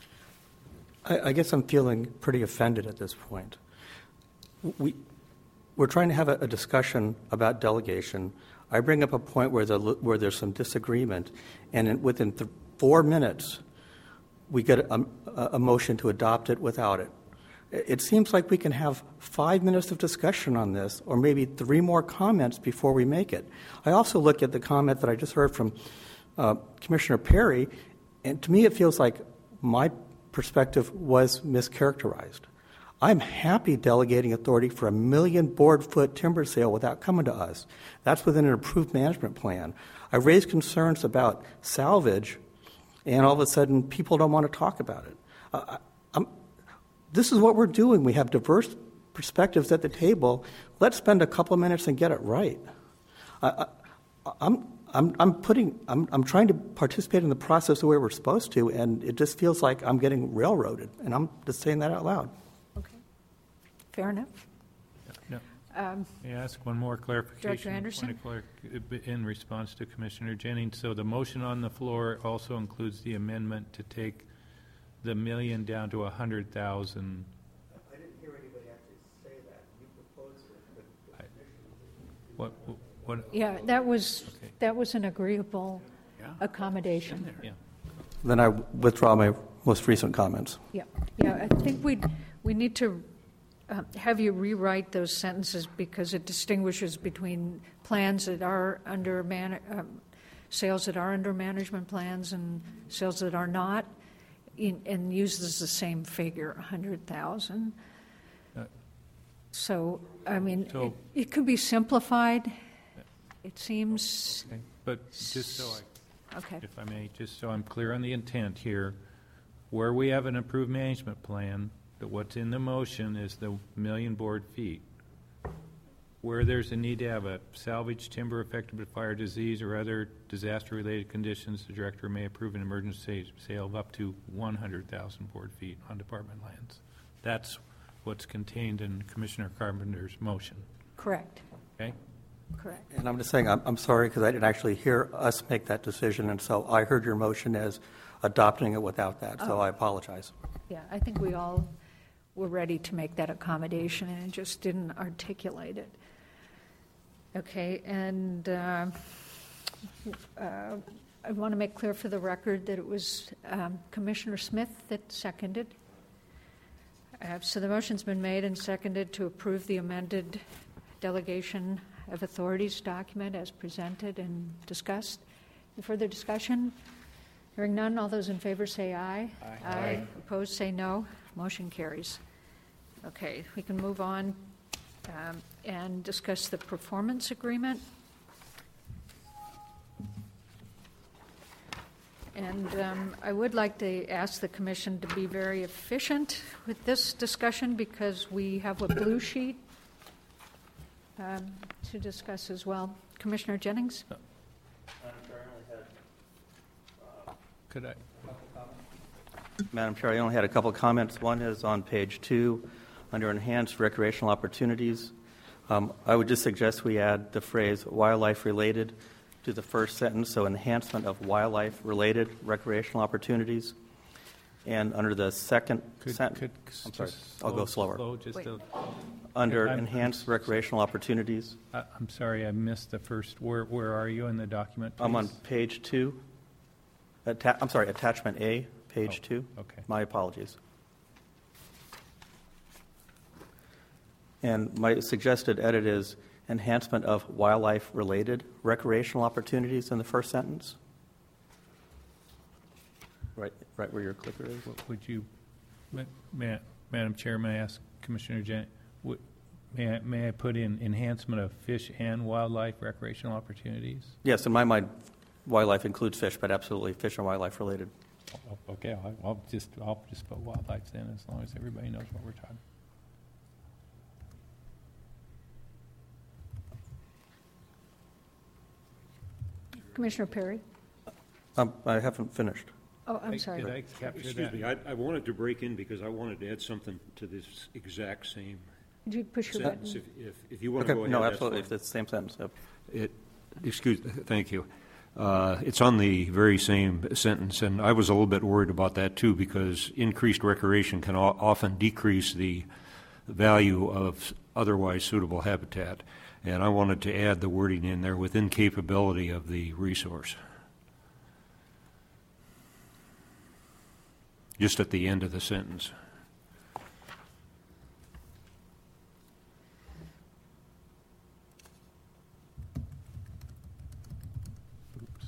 I, I guess I'm feeling pretty offended at this point. We, we're trying to have a, a discussion about delegation. I bring up a point where, the, where there's some disagreement, and in, within th- four minutes, we get a, a, a motion to adopt it without it. It seems like we can have five minutes of discussion on this, or maybe three more comments before we make it. I also look at the comment that I just heard from uh, Commissioner Perry, and to me it feels like my perspective was mischaracterized. I'm happy delegating authority for a million board foot timber sale without coming to us. That's within an approved management plan. I raised concerns about salvage, and all of a sudden people don't want to talk about it. Uh, I'm, this is what we're doing. We have diverse perspectives at the table. Let's spend a couple of minutes and get it right. I, I, I'm I'm, I'm putting. I'm, I'm trying to participate in the process the way we're supposed to, and it just feels like I'm getting railroaded. And I'm just saying that out loud. Okay. Fair enough. No. Um, May I ask one more clarification? Director Anderson? Point of clar- In response to Commissioner Jennings, so the motion on the floor also includes the amendment to take the million down to a hundred thousand. I didn't hear anybody actually say that. You proposed it. I- What? What? yeah, that was Okay. that was an agreeable Yeah. accommodation. Yeah. Then I withdraw my most recent comments. Yeah, yeah. I think we we need to uh, have you rewrite those sentences because it distinguishes between plans that are under man, um, sales that are under management plans and sales that are not, in, and uses the same figure, a hundred thousand. Uh, So, I mean, So- it, it could be simplified. It seems Okay. But just so I okay. if I may, just so I'm clear on the intent here, where we have an approved management plan, that what's in the motion is the million board feet. Where there's a need to have a salvage timber affected by fire, disease, or other disaster-related conditions, the director may approve an emergency sale of up to one hundred thousand board feet on department lands. That's what's contained in Commissioner Carpenter's motion, Correct. okay? Correct. And I'm just saying, I'm, I'm sorry because I didn't actually hear us make that decision, and so I heard your motion as adopting it without that, so Oh. I apologize. Yeah, I think we all were ready to make that accommodation and just didn't articulate it. Okay, and uh, uh, I want to make clear for the record that it was um, Commissioner Smith that seconded. Uh, so the motion's been made and seconded to approve the amended delegation of authorities document as presented and discussed. Any further discussion? Hearing none, all those in favor say aye. Aye. Aye. Opposed, say no. Motion carries. Okay, we can move on um, and discuss the performance agreement. And um, I would like to ask the Commission to be very efficient with this discussion because we have a blue sheet um, to discuss as well. Commissioner Jennings? Could I? Madam Chair, I only had a couple of comments. One is on page two, under enhanced recreational opportunities. Um, I would just suggest we add the phrase wildlife-related to the first sentence, so enhancement of wildlife-related recreational opportunities. And under the second Could, sentence, could I'm sorry, slow, I'll go slower. Slow, just Wait. a, Under I'm- enhanced recreational opportunities, I, I'm sorry, I missed the first. Where where are you in the document? I'm on please? page two. Atta- I'm sorry, attachment A, page Oh, two. okay. My apologies. And my suggested edit is enhancement of wildlife-related recreational opportunities in the first sentence. Right, right where your clicker is. What would you, ma- ma- Madam Chair, may I ask Commissioner Jen, would, may I, may I put in enhancement of fish and wildlife recreational opportunities? Yes, in my mind, wildlife includes fish, but absolutely fish and wildlife-related. Oh, okay, I'll, I'll just I'll just put wildlife then, as long as everybody knows what we're talking. Commissioner Perry? Um, I haven't finished. Oh, I'm Hey, sorry. Did I capture Excuse that? me, I, I wanted to break in because I wanted to add something to this exact same Did you push your sentence. button? If, if, if you want to Okay, go ahead, no, that's absolutely, fine. if it's the same sentence. Yep. It, excuse, thank you. Uh, it's on the very same sentence, and I was a little bit worried about that too, because increased recreation can o- often decrease the value of otherwise suitable habitat. And I wanted to add the wording in there within capability of the resource. Just at the end of the sentence. Oops.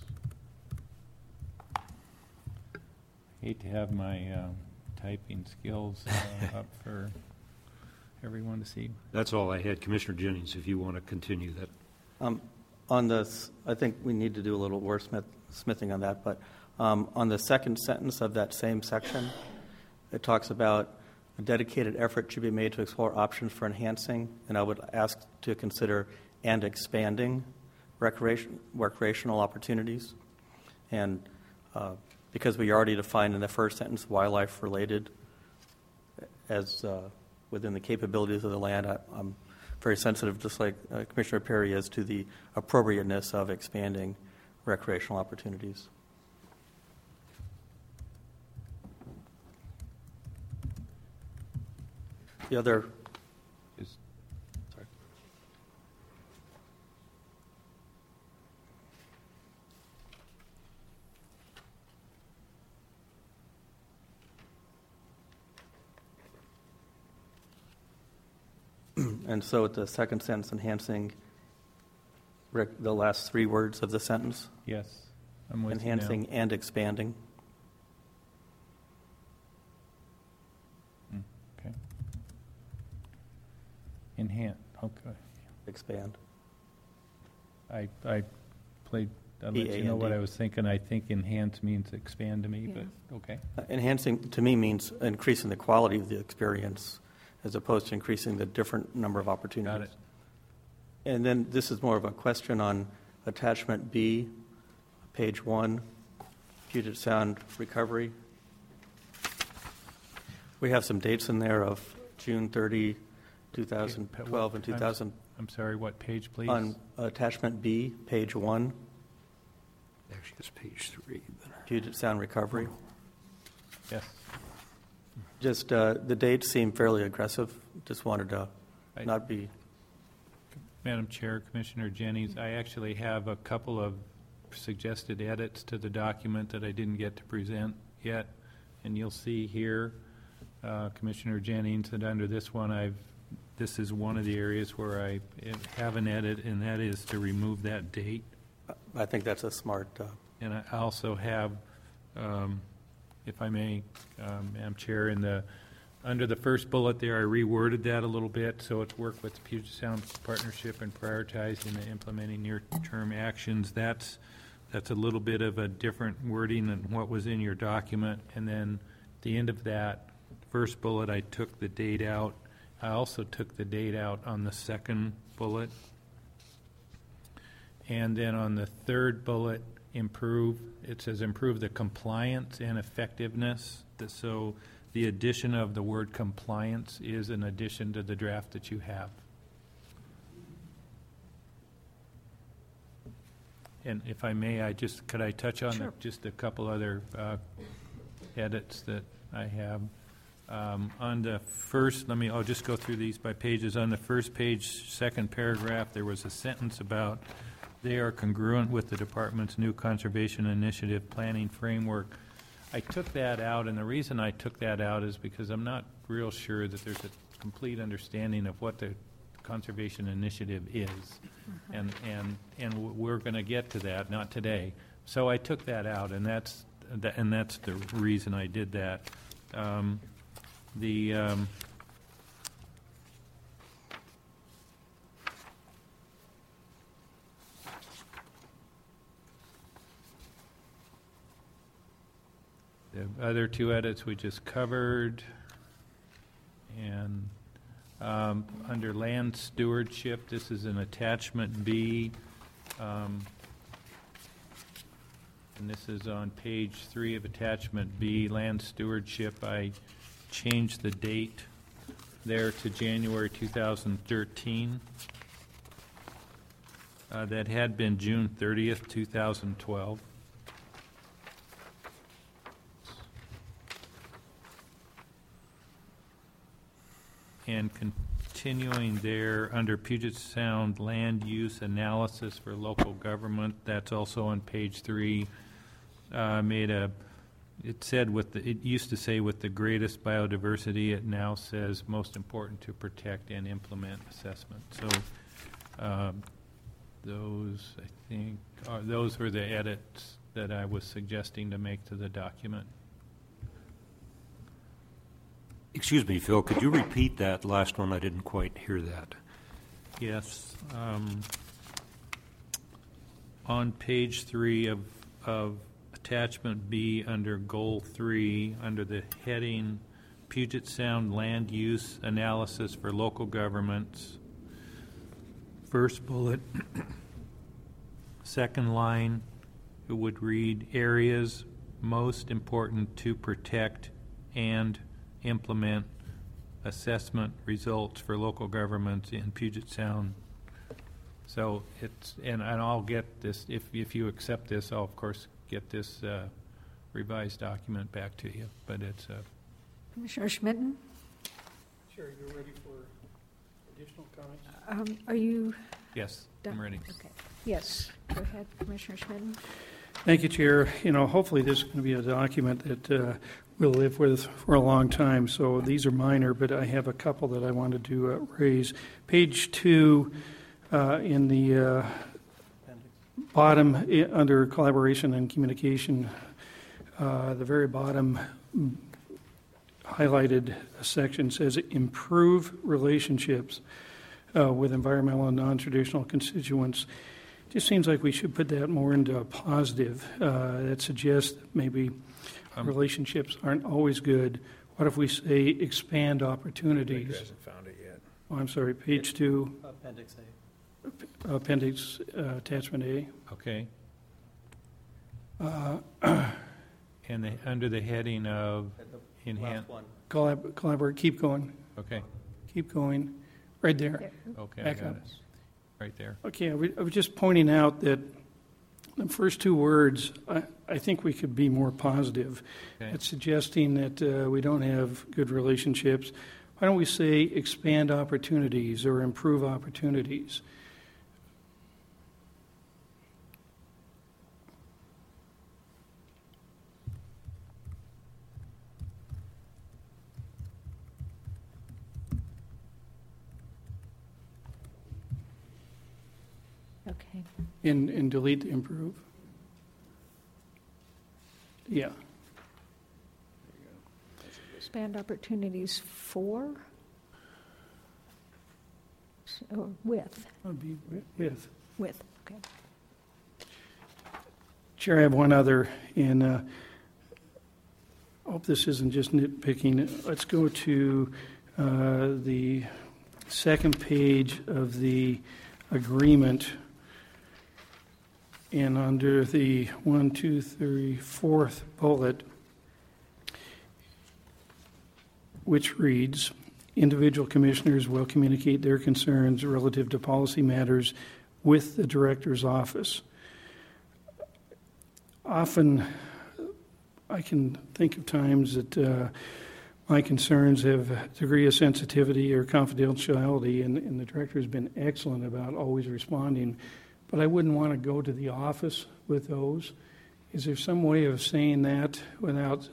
Hate to have my um, typing skills uh, up for everyone to see. That's all I had. Commissioner Jennings, if you want to continue that. Um, on this, I think we need to do a little wordsmith smithing on that, but um, on the second sentence of that same section, it talks about a dedicated effort should be made to explore options for enhancing, and I would ask to consider and expanding recreation, recreational opportunities. And uh, because we already defined in the first sentence wildlife-related as uh, within the capabilities of the land, I, I'm very sensitive, just like uh, Commissioner Perry is, to the appropriateness of expanding recreational opportunities. The other, Is- sorry. And so at the second sentence, enhancing rec- the last three words of the sentence, Yes, I'm with you now. enhancing and expanding. Mm, Okay. Enhance, okay. Expand. I, I played, I'll let E A you know N what D. I was thinking. I think enhance means expand to me, Yeah. but, okay. Uh, Enhancing, to me, means increasing the quality of the experience as opposed to increasing the different number of opportunities. Got it. And then this is more of a question on attachment B, page one, Puget Sound recovery. We have some dates in there of June thirtieth, two thousand twelve and Okay, two thousand. I'm sorry, what page, please? On attachment B, page one, Actually, it's page three. Puget Sound recovery. Yes. Just, uh, the dates seem fairly aggressive. Just wanted to I- not be, Madam Chair, Commissioner Jennings, I actually have a couple of suggested edits to the document that I didn't get to present yet. And you'll see here, uh, Commissioner Jennings, that under this one, I've, this is one of the areas where I have an edit, and that is to remove that date. I think that's a smart, uh, and I also have, um, if I may, um, Madam Chair, in the, under the first bullet there, I reworded that a little bit, so it's work with the Puget Sound Partnership and prioritizing and implementing near-term actions. That's, that's a little bit of a different wording than what was in your document. And then at the end of that first bullet, I took the date out. I also took the date out on the second bullet. And then on the third bullet, improve, it says improve the compliance and effectiveness. So the addition of the word compliance is an addition to the draft that you have. And if I may, I just, could I touch on Sure. the, just a couple other uh, edits that I have? Um, on the first, let me, I'll just go through these by pages. On the first page, second paragraph, there was a sentence about they are congruent with the department's new conservation initiative planning framework. I took that out, and the reason I took that out is because I'm not real sure that there's a complete understanding of what the conservation initiative is. Mm-hmm. And, and, and we're going to get to that, not today. So I took that out, and that's, that, and that's the reason I did that. Um, The um, the other two edits we just covered, and um, under land stewardship, this is an attachment B, um, and this is on page three of attachment B, land stewardship. I change the date there to January two thousand thirteen. Uh, that had been June thirtieth, two thousand twelve. And continuing there, under Puget Sound land use analysis for local government, that's also on page three, uh, made a It said with the, it used to say with the greatest biodiversity, it now says most important to protect and implement assessment. So um, those, I think, are, those were the edits that I was suggesting to make to the document. Excuse me, Phil, could you repeat that last one? I didn't quite hear that. Yes. Um, on page three of, of attachment B, under goal three, under the heading Puget Sound land use analysis for local governments, first bullet, second line, it would read areas most important to protect and implement assessment results for local governments in Puget Sound. So it's, and, and I'll get this, if, if you accept this, I'll of course get this uh, revised document back to you, but it's uh, Commissioner Schmitten? Sure, you're ready for additional comments? Um, Are you yes, done? I'm ready. Okay. Yes, go ahead, Commissioner Schmitten. Thank you, Chair. You know, hopefully this is going to be a document that uh, we'll live with for a long time. So these are minor, but I have a couple that I wanted to uh, raise. Page two, uh, in the uh, bottom, I- under collaboration and communication, uh, the very bottom mm, highlighted section says improve relationships uh, with environmental and non-traditional constituents. Just seems like we should put that more into a positive. Uh, that suggests that maybe Um, relationships aren't always good. What if we say expand Greg opportunities? hasn't found it yet. Oh, I'm sorry, page two, Appendix A. appendix uh, attachment A. Okay. Uh, And the, under the heading of enhance, Last one. collab- Collaborate, keep going, okay, keep going, right there. There. okay, I Back got up. it, right there. Okay, I wa- I was just pointing out that the first two words, I, I think we could be more positive. Okay. It's suggesting that uh, we don't have good relationships. Why don't we say expand opportunities or improve opportunities? Okay. And, and delete the improve? Yeah. Expand opportunities for, or with, Would be with. with, okay. Chair, I have one other, and uh, I hope this isn't just nitpicking. Let's go to uh, the second page of the agreement, and under the one, two, three, fourth bullet, which reads, individual commissioners will communicate their concerns relative to policy matters with the director's office. Often, I can think of times that uh, my concerns have a degree of sensitivity or confidentiality, and, and the director has been excellent about always responding, but I wouldn't want to go to the office with those. Is there some way of saying that without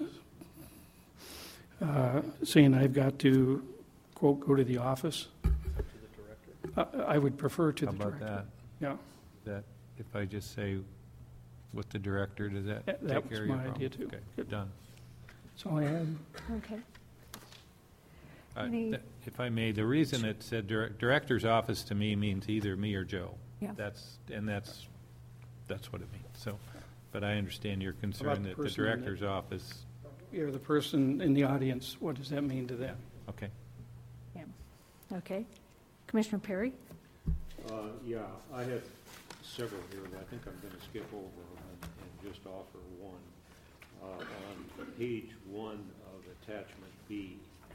uh, saying I've got to, quote, go to the office? To the director. I, I would prefer to How the about director. that? Yeah, That, if I just say with the director, does that That- take that was care of your my problem? idea, too. Okay, Good. done. that's all I had. Okay. Uh, Any- th- If I may, the reason it said dir- director's office to me means either me or Joe. Yeah. That's, and that's, that's what it means, so, but I understand your about concern the that the person in it? director's office, You're the person in the audience, what does that mean to them? okay. Yeah. Okay. Commissioner Perry? Uh, Yeah, I have several here, but I think I'm going to skip over and, and just offer one. Uh, on page one of attachment B,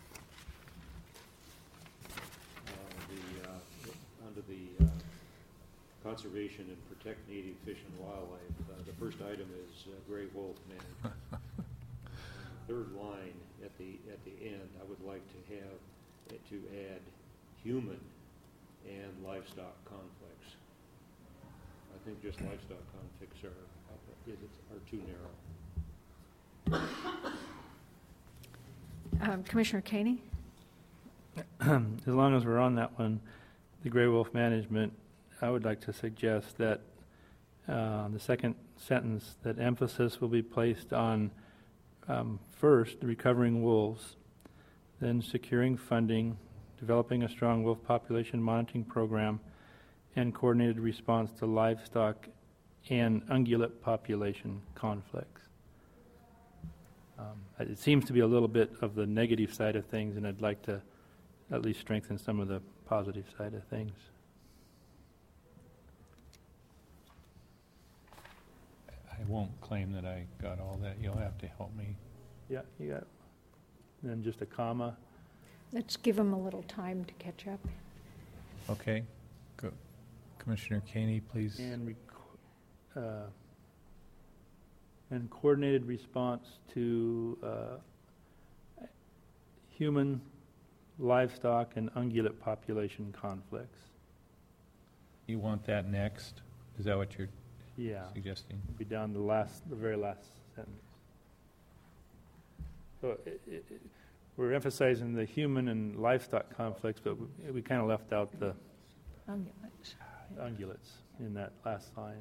uh, the, uh, under the uh, conservation and protect native fish and wildlife, uh, the first item is uh, gray wolf management. Third line at the, at the end, I would like to have, uh, to add human and livestock conflicts. I think just livestock conflicts are, are too narrow. Um, Commissioner Caney? As long as we're on that one, the gray wolf management, I would like to suggest that uh, the second sentence, that emphasis will be placed on um, first, recovering wolves, then securing funding, developing a strong wolf population monitoring program, and coordinated response to livestock and ungulate population conflicts. Um, it seems to be a little bit of the negative side of things, and I'd like to at least strengthen some of the positive side of things. I won't claim that I got all that, you'll have to help me. Yeah, you got, then just a comma. Let's give him a little time to catch up. Okay, go. Commissioner Caney, please. And, rec- uh, and coordinated response to uh, human, livestock, and ungulate population conflicts. You want that next? Is that what you're Yeah, suggesting? be down the last, the very last sentence. So it, it, it, we're emphasizing the human and livestock conflicts, but we, we kind of left out the Ungulates. ungulates in that last line.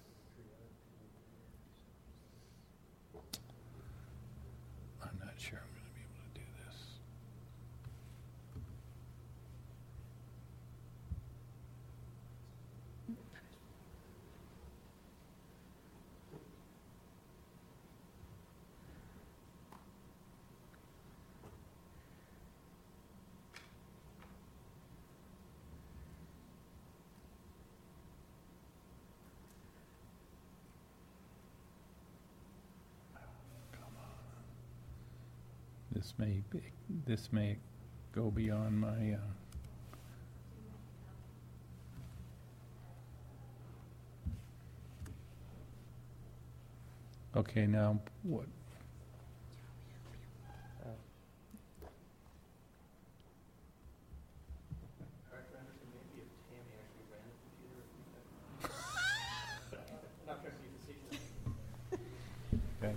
I'm not sure I'm going to be able to do this. This may be, this may go beyond my, uh, okay, now what? Okay.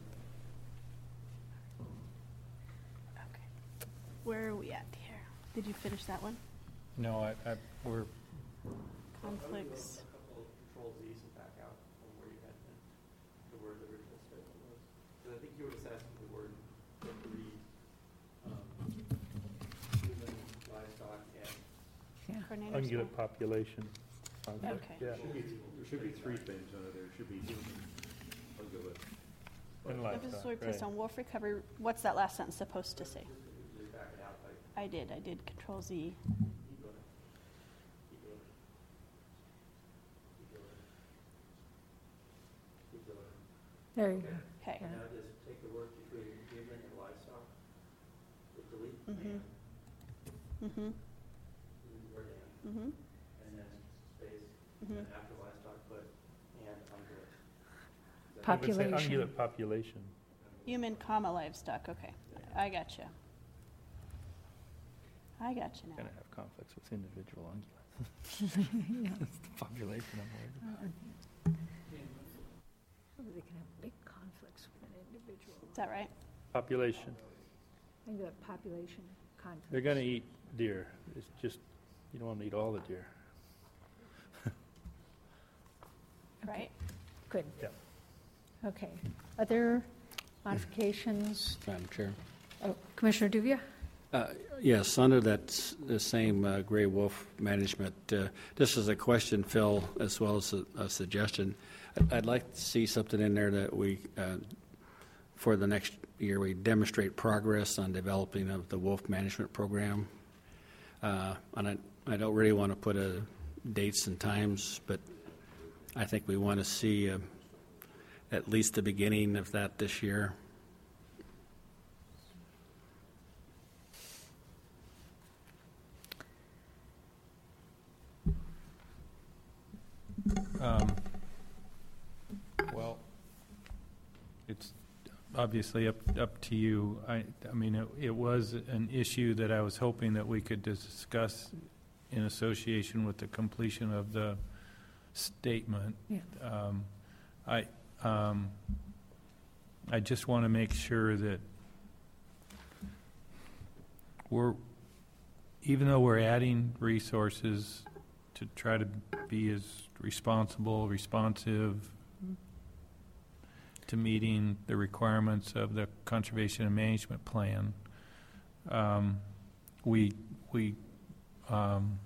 Where are we at here? Did you finish that one? No, I, I, we're, Conflicts. Control Z's and back out from where you had been, to where the original statement was. I think you were just asking the word three, um, human, livestock, and Yeah. Coordinators? Ungulate population. conflict, Okay. Yeah. There should be three things under there. There should be human, ungulate. And Emphasis livestock, will be placed right. on wolf recovery. What's that last sentence supposed to say? Just back it out, like, I did, I did, Control Z. keep going. Keep going. Keep going. Keep going. There you go. Okay. Yeah. Now just take the word between human and livestock, just delete Mm-hmm. man, Mm-hmm. use the word and, Mm-hmm. and then space, Mm-hmm. and after livestock, put and ungulate. I would say Population. ungulate population. Human, comma, livestock, okay. I got you. I got you Going now. to have conflicts with individual ungulates. It's the population I'm worried about. They can have big conflicts with an individual. Is that right? Population. I think that population conflict. They're going to eat deer. It's just, you don't want to eat all the deer. Right? Good. Yeah. Okay. Other modifications? Madam Chair. Oh, Commissioner Duvia? Uh, Yes, under that s- the same uh, gray wolf management, uh, this is a question, Phil, as well as a, a suggestion. I'd- I'd like to see something in there that we, uh, for the next year, we demonstrate progress on developing of the wolf management program. Uh, and I, I don't really want to put a dates and times, but I think we want to see uh, at least the beginning of that this year. Um, Well, it's obviously up, up to you. I, I mean, it, it was an issue that I was hoping that we could discuss in association with the completion of the statement. Yeah. Um, I, um, I just want to make sure that we're, even though we're adding resources to try to be as responsible, responsive to meeting the requirements of the conservation and management plan, um, we, we, um,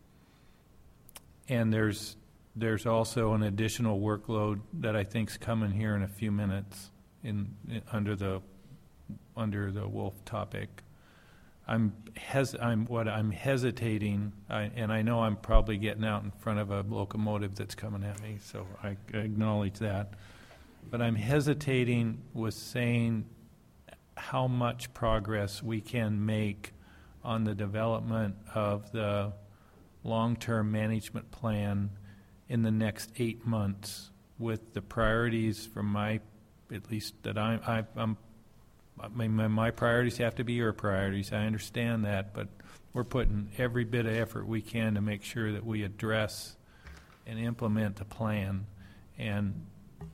and there's, there's also an additional workload that I think's coming here in a few minutes in, in under the, under the wolf topic. I'm hes- I'm what I'm hesitating, I, and I know I'm probably getting out in front of a locomotive that's coming at me, so I acknowledge that. But I'm hesitating with saying how much progress we can make on the development of the long-term management plan in the next eight months with the priorities from my, at least that I, I, I'm I mean, my, my priorities have to be your priorities. I understand that, but we're putting every bit of effort we can to make sure that we address and implement the plan. And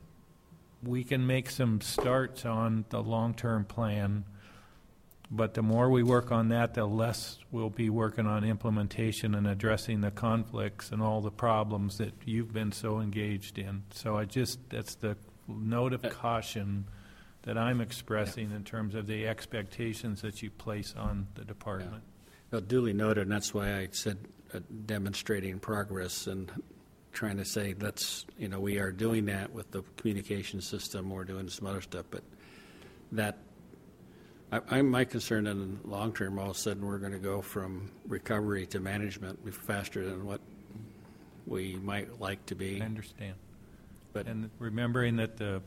we can make some starts on the long-term plan, but the more we work on that, the less we'll be working on implementation and addressing the conflicts and all the problems that you've been so engaged in. So I just, that's the note of caution that I'm expressing in terms of the expectations that you place on the department. Well, duly noted, and that's why I said uh, demonstrating progress and trying to say, let's, you know, we are doing that with the communication system, we're doing some other stuff, but that, I, I'm my concern in the long term, all of a sudden, we're going to go from recovery to management faster than what we might like to be. I understand. But And remembering that the,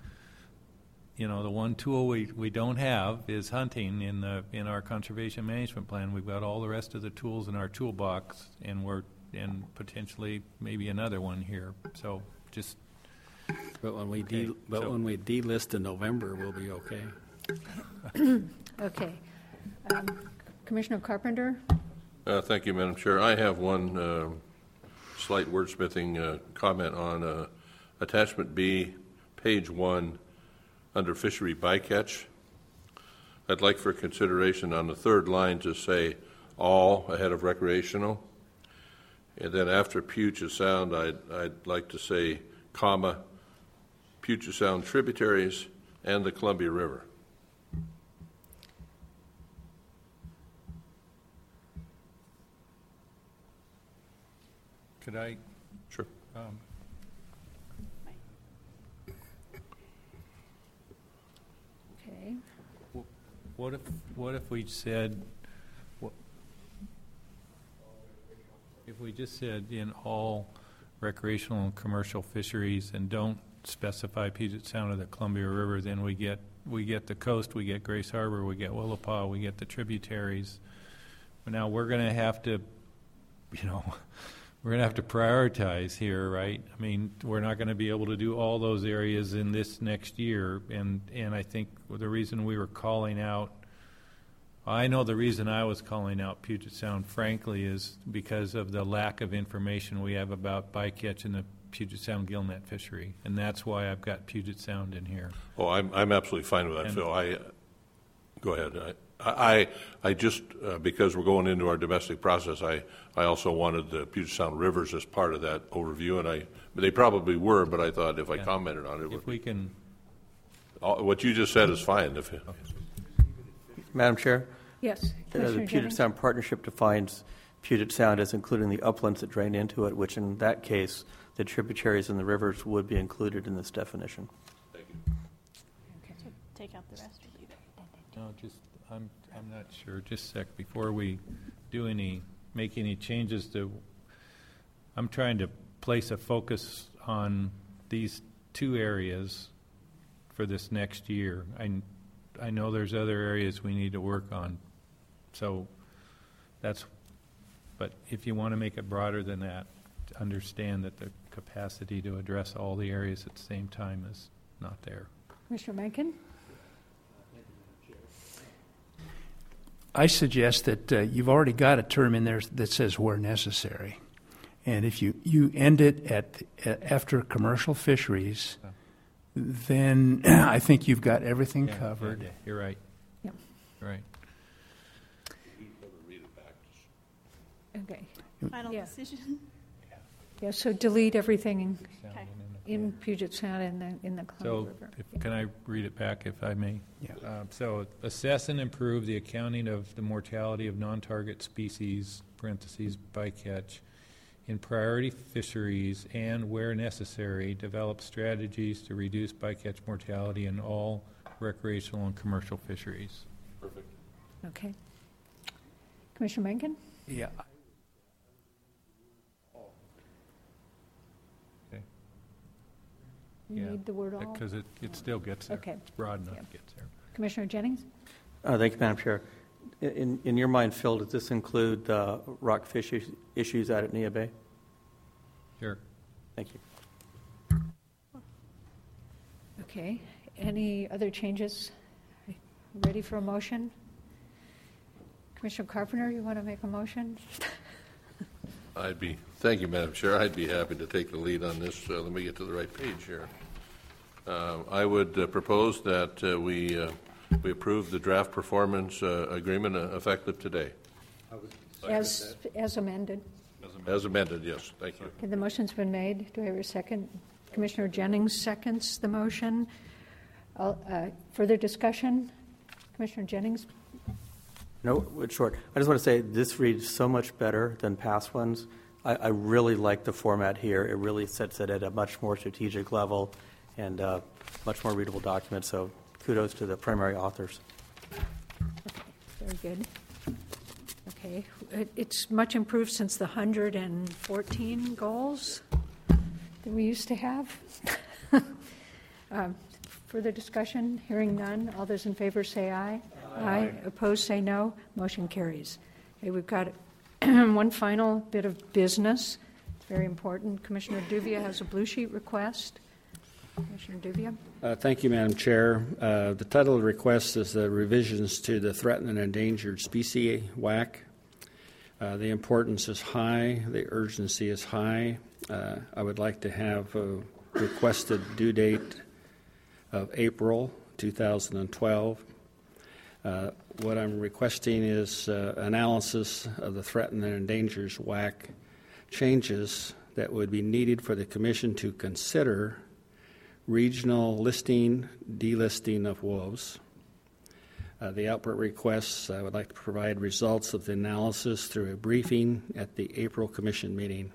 you know, the one tool we, we don't have is hunting in the, in our conservation management plan. We've got all the rest of the tools in our toolbox, and we're, and potentially maybe another one here. So just, but when we Okay, de, but so- when we delist in November, we'll be okay. Okay. Um, Commissioner Carpenter? Uh, Thank you, Madam Chair. I have one uh, slight wordsmithing uh, comment on uh, attachment B, page one, under fishery bycatch. I'd like for consideration on the third line to say all ahead of recreational. And then after Puget Sound, I'd, I'd like to say comma, Puget Sound tributaries and the Columbia River. Could I? Sure. Um, Okay. What if, what if we said, what, if we just said in all recreational and commercial fisheries and don't specify Puget Sound or the Columbia River, then we get, we get the coast, we get Grace Harbor, we get Willapa, we get the tributaries. But now we're going to have to, you know, we're going to have to prioritize here, right? I mean, we're not going to be able to do all those areas in this next year. And, and I think the reason we were calling out, I know the reason I was calling out Puget Sound, frankly, is because of the lack of information we have about bycatch in the Puget Sound gillnet fishery. And that's why I've got Puget Sound in here. Oh, I'm, I'm absolutely fine with that, And- Phil. I, uh, go ahead. I, I, I just, uh, because we're going into our domestic process, I, I also wanted the Puget Sound rivers as part of that overview, and I, they probably were, but I thought if I Yeah. commented on it, it If would, we can, all- what you just said is fine. If Madam Chair, Yes, uh, the Commissioner Puget Jennings? Sound Partnership defines Puget Sound as including the uplands that drain into it, which in that case, the tributaries and the rivers would be included in this definition. So take out the rest or leave it? no, just, I'm, I'm not sure, just a sec, before we do any, make any changes to, I'm trying to place a focus on these two areas for this next year. I, I know there's other areas we need to work on, so that's, but if you want to make it broader than that, understand that the capacity to address all the areas at the same time is not there. Commissioner Mencken? I suggest that uh, you've already got a term in there that says where necessary. And if you, you end it at, at after commercial fisheries, then I think you've got everything Yeah, covered. yeah, You're right. Yep. Right. Okay. Final Yeah. decision? Yeah, so delete everything in- Okay. in Puget Sound in the, in the So, Columbia River. if, can I read it back if I may? Yeah. Uh, So, assess and improve the accounting of the mortality of non-target species, parentheses, bycatch, in priority fisheries, and where necessary, develop strategies to reduce bycatch mortality in all recreational and commercial fisheries. Perfect. Okay. Commissioner Mencken? Yeah. You Yeah, need the word all? Because it, it still gets there. Okay. It's broad enough, Yeah. it gets there. Commissioner Jennings? Uh, Thank you, Madam Chair. In, in your mind, Phil, does this include the rockfish is- issues out at Nia Bay? Sure. Thank you. Okay. Any other changes? Ready for a motion? Commissioner Carpenter, you want to make a motion? I'd be, thank you, Madam Chair. I'd be happy to take the lead on this. Uh, let me get to the right page here. Uh, I would uh, propose that uh, we uh, we approve the draft performance uh, agreement uh, effective today. As, as amended. As amended, yes. Thank you. Okay, the motion's been made. Do I hear a second? Commissioner Jennings seconds the motion. I'll, uh, Further discussion? Commissioner Jennings? No, it's short. I just want to say this reads so much better than past ones. I, I really like the format here. It really sets it at a much more strategic level and uh, much more readable document. So kudos to the primary authors. Okay, very good. Okay, It- it's much improved since the one hundred fourteen goals that we used to have. Um, Further discussion? Hearing none. All those in favor say aye. Aye. Opposed, say no. Motion carries. Okay, we've got one final bit of business. It's very important. Commissioner Duvia has a blue sheet request. Commissioner Duvia? Uh, Thank you, Madam Chair. Uh, The title of the request is the revisions to the Threatened and Endangered Species W A C. Uh, The importance is high. The urgency is high. Uh, I would like to have a requested due date of April two thousand twelve. Uh, What I'm requesting is uh, analysis of the Threatened and Endangered W A C changes that would be needed for the Commission to consider regional listing, delisting of wolves. Uh, the output requests, I would like to provide results of the analysis through a briefing at the April Commission meeting.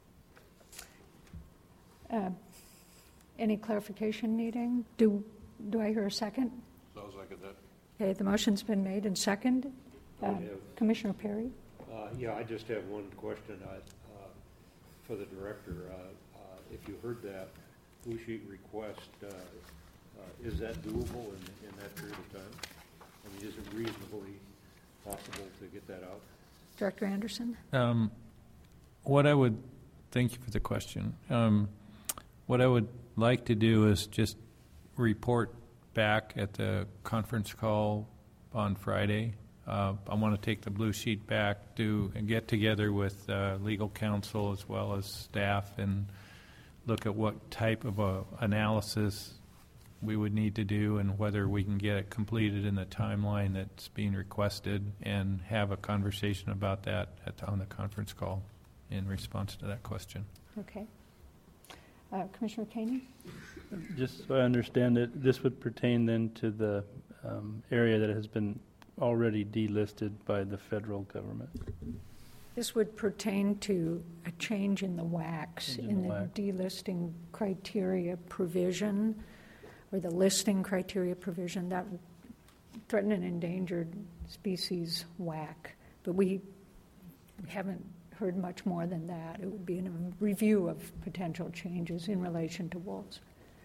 Uh, Any clarification needing? Do, do I hear a second? Sounds like it. Okay, the motion's been made and seconded. Uh, Commissioner Perry? Uh, yeah, I just have one question uh, uh, for the director. Uh, uh, if you heard that blue sheet request, uh, uh, is that doable in, in that period of time? I mean, is it reasonably possible to get that out? Director Anderson? Um, what I would, thank you for the question. Um, what I would like to do is just report back at the conference call on Friday. Uh, I want to take the blue sheet back, do and get together with uh, legal counsel as well as staff and look at what type of a analysis we would need to do and whether we can get it completed in the timeline that's being requested, and have a conversation about that at the, on the conference call in response to that question. Okay. Uh, Commissioner Caney? Just so I understand it, this would pertain then to the um, area that has been already delisted by the federal government? This would pertain to a change in the W A Cs, Change in in the the W A C. delisting criteria provision, or the listing criteria provision, that would threaten an endangered species W A C. But we haven't heard much more than that. It would be a review of potential changes in relation to wolves.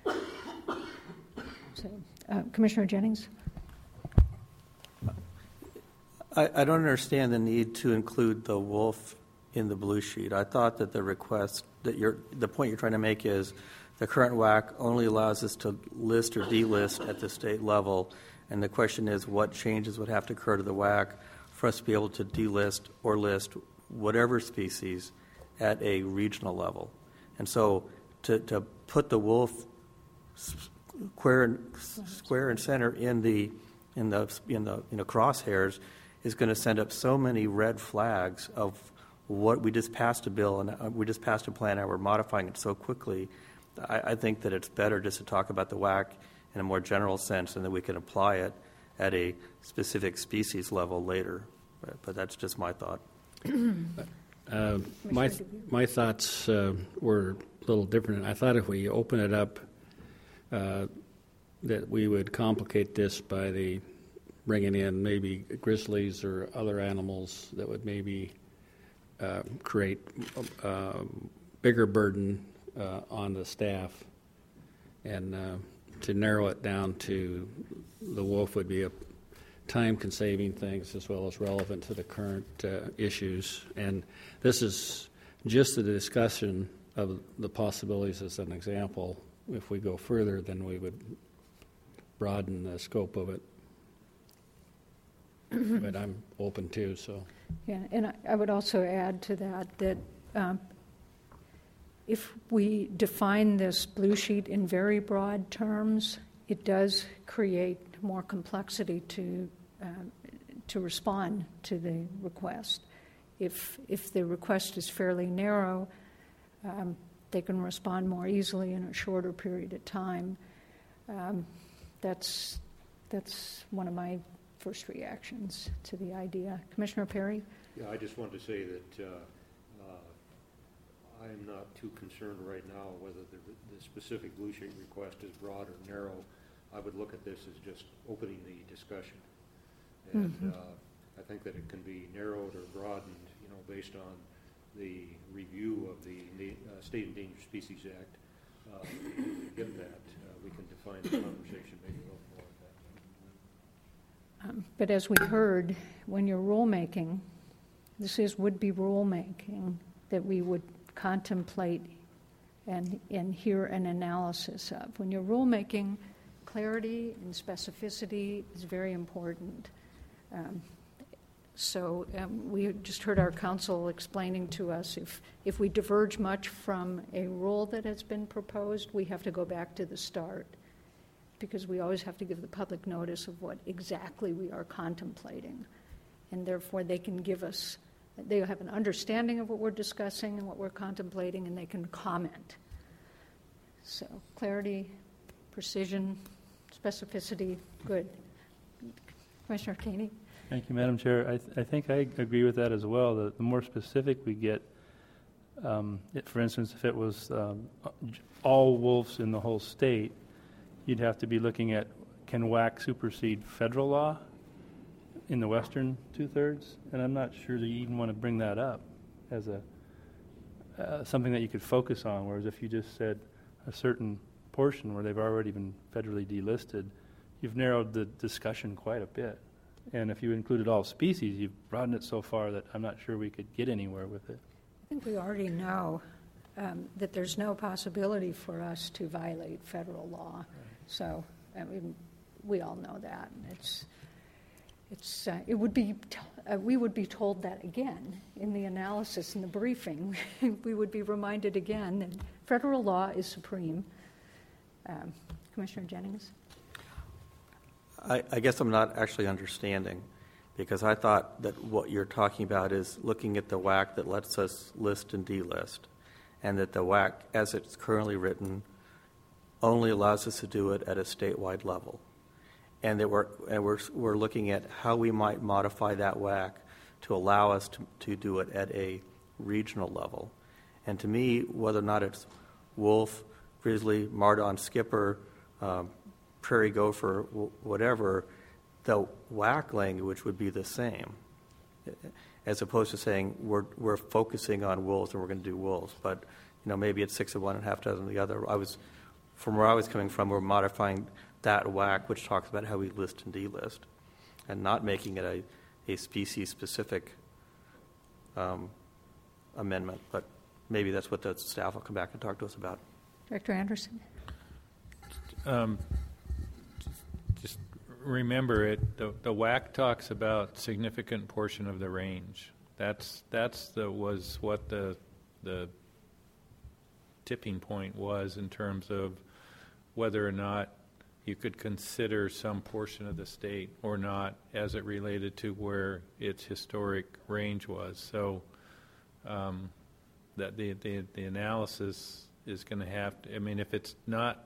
So, uh, Commissioner Jennings? I, I don't understand the need to include the wolf in the blue sheet. I thought that the request, that you're, the point you're trying to make is the current W A C only allows us to list or delist at the state level, and the question is what changes would have to occur to the W A C for us to be able to delist or list whatever species at a regional level. And so to, to put the wolf square and, square and center in the in the in the you know crosshairs is going to send up so many red flags of what we just passed a bill and we just passed a plan and we're modifying it so quickly. I, I think that it's better just to talk about the W A C in a more general sense, and that we can apply it at a specific species level later. But, but that's just my thought. Uh, my th- my thoughts uh, were a little different. I thought if we open it up, uh, that we would complicate this by the bringing in maybe grizzlies or other animals that would maybe uh, create a bigger burden uh, on the staff, and uh, to narrow it down to the wolf would be a time-consaving things as well as relevant to the current uh, issues. And this is just the discussion of the possibilities as an example. If we go further, then we would broaden the scope of it. But I'm open too, so. Yeah, and I, I would also add to that that um, if we define this blue sheet in very broad terms, it does create more complexity to uh, to respond to the request. If if the request is fairly narrow, um, they can respond more easily in a shorter period of time. Um, that's that's one of my first reactions to the idea. Commissioner Perry? Yeah, I just wanted to say that uh, uh, I'm not too concerned right now whether the, the specific blue sheet request is broad or narrow. I would look at this as just opening the discussion. And Mm-hmm. uh, I think that it can be narrowed or broadened, you know, based on the review of the uh, State Endangered Species Act. Uh, if we get that, uh, we can define the conversation maybe a little more at that time. Um, but as we heard, when you're rulemaking, this is would-be rulemaking that we would contemplate and, and hear an analysis of. When you're rulemaking, clarity and specificity is very important. Um, so um, we just heard our counsel explaining to us if, if we diverge much from a rule that has been proposed, we have to go back to the start, because we always have to give the public notice of what exactly we are contemplating. And therefore they can give us, they have an understanding of what we're discussing and what we're contemplating, and they can comment. So clarity precision, specificity, good. Commissioner Taney? Thank you, Madam Chair. I, th- I think I agree with that as well. The, the more specific we get, um, it, for instance, if it was um, all wolves in the whole state, you'd have to be looking at, can W A C supersede federal law in the western two-thirds? And I'm not sure that you even want to bring that up as a uh, something that you could focus on, whereas if you just said a certain portion where they've already been federally delisted, you've narrowed the discussion quite a bit. And if you included all species, you've broadened it so far that I'm not sure we could get anywhere with it. I think we already know um, that there's no possibility for us to violate federal law. Right. So I mean, we all know that. It's, it's, uh, it would be, t- uh, we would be told that again in the analysis, in the briefing. We would be reminded again that federal law is supreme. Um, Commissioner Jennings? I, I guess I'm not actually understanding, because I thought that what you're talking about is looking at the W A C that lets us list and delist, and that the W A C, as it's currently written, only allows us to do it at a statewide level, and that we're and we're we're looking at how we might modify that W A C to allow us to, to do it at a regional level. And to me, whether or not it's wolf, grizzly, mardon, skipper, um, prairie gopher, w- whatever, the W A C language would be the same, as opposed to saying we're we're focusing on wolves and we're going to do wolves. But you know, maybe it's six of one and half dozen of the other. I was, from where I was coming from, we're modifying that W A C, which talks about how we list and delist, and not making it a, a species-specific um, amendment. But maybe that's what the staff will come back and talk to us about. Director Anderson? Um, just remember it, the, the W A C talks about significant portion of the range. That's that's the was what the the tipping point was in terms of whether or not you could consider some portion of the state or not as it related to where its historic range was. So um, that the, the the analysis is going to have to, I mean, if it's not,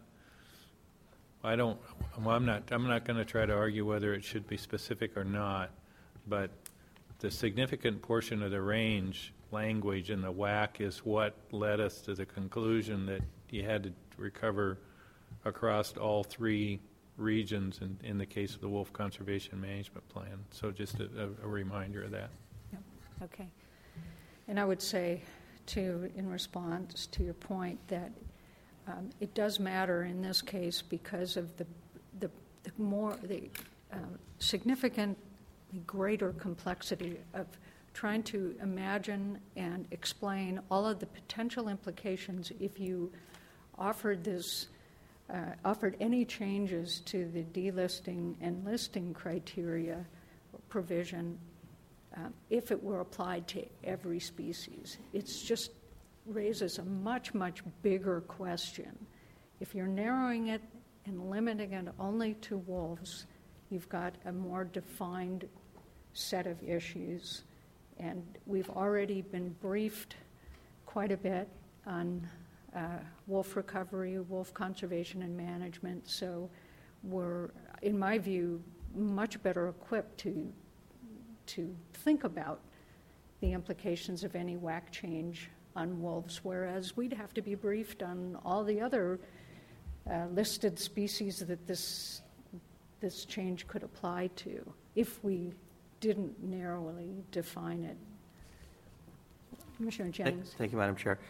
I don't, well, I'm not, I'm not going to try to argue whether it should be specific or not, but the significant portion of the range language in the W A C is what led us to the conclusion that you had to recover across all three regions in, in the case of the Wolf Conservation Management Plan. So just a, a reminder of that. Yep. Okay. And I would say, too, in response to your point, that um, it does matter in this case because of the the, the more the um, significant greater complexity of trying to imagine and explain all of the potential implications if you offered this uh, offered any changes to the delisting and listing criteria provision um, if it were applied to every species. It's just raises a much, much bigger question. If you're narrowing it and limiting it only to wolves, you've got a more defined set of issues. And we've already been briefed quite a bit on uh, wolf recovery, wolf conservation and management. So we're, in my view, much better equipped to to think about the implications of any W A C change on wolves, whereas we'd have to be briefed on all the other uh, listed species that this this change could apply to if we didn't narrowly define it. Commissioner Jennings. Thank, thank you, Madam Chair.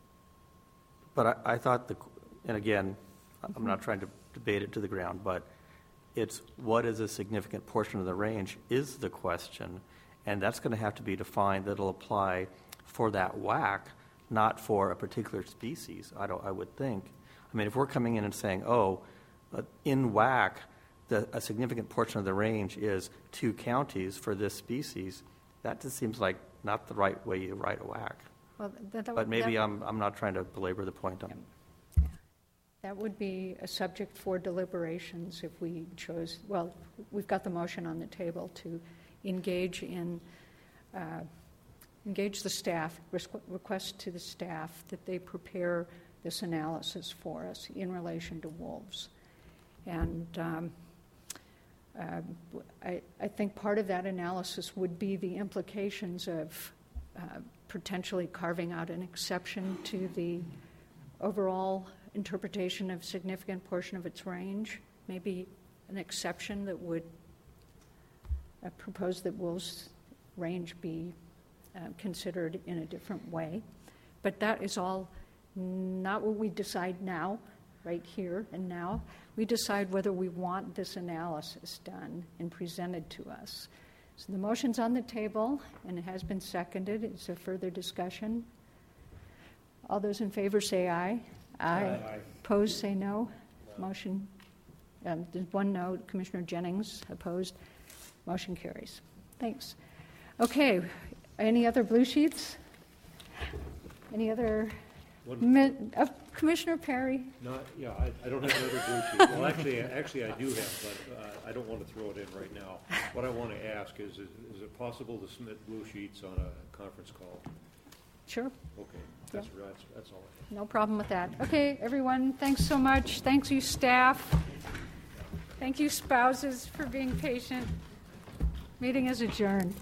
But I, I thought the, and again, mm-hmm. I'm not trying to debate it to the ground, but it's what is a significant portion of the range is the question, and that's going to have to be defined. That'll apply for that W A C, not for a particular species. I don't. I would think. I mean, if we're coming in and saying, "Oh, uh, in W A C, the, a significant portion of the range is two counties for this species," that just seems like not the right way you write a W A C. Well, that, that, but maybe that, I'm I'm not trying to belabor the point. On. Yeah. That would be a subject for deliberations if we chose. Well, we've got the motion on the table to engage in uh, engage the staff, request to the staff that they prepare this analysis for us in relation to wolves. And um, uh, I, I think part of that analysis would be the implications of uh, potentially carving out an exception to the overall interpretation of significant portion of its range, maybe an exception that would uh, propose that Wolf's range be uh, considered in a different way. But that is all not what we decide now, right here and now. We decide whether we want this analysis done and presented to us. So the motion's on the table, and it has been seconded. Is there further discussion? All those in favor say aye. Aye. Aye. Opposed, say no. No. Motion, um, there's one no. Commissioner Jennings opposed. Motion carries. Thanks. Okay, any other blue sheets? Any other? Mi- uh, Commissioner Perry? No, yeah, I, I don't have another blue sheet. Well, actually, actually I do have, but uh, I don't want to throw it in right now. What I want to ask is, is, is it possible to submit blue sheets on a conference call? Sure. Okay, that's, yeah. that's, that's all I have. No problem with that. Okay, everyone, thanks so much. Thanks you, staff. Thank you, spouses, for being patient. Meeting is adjourned.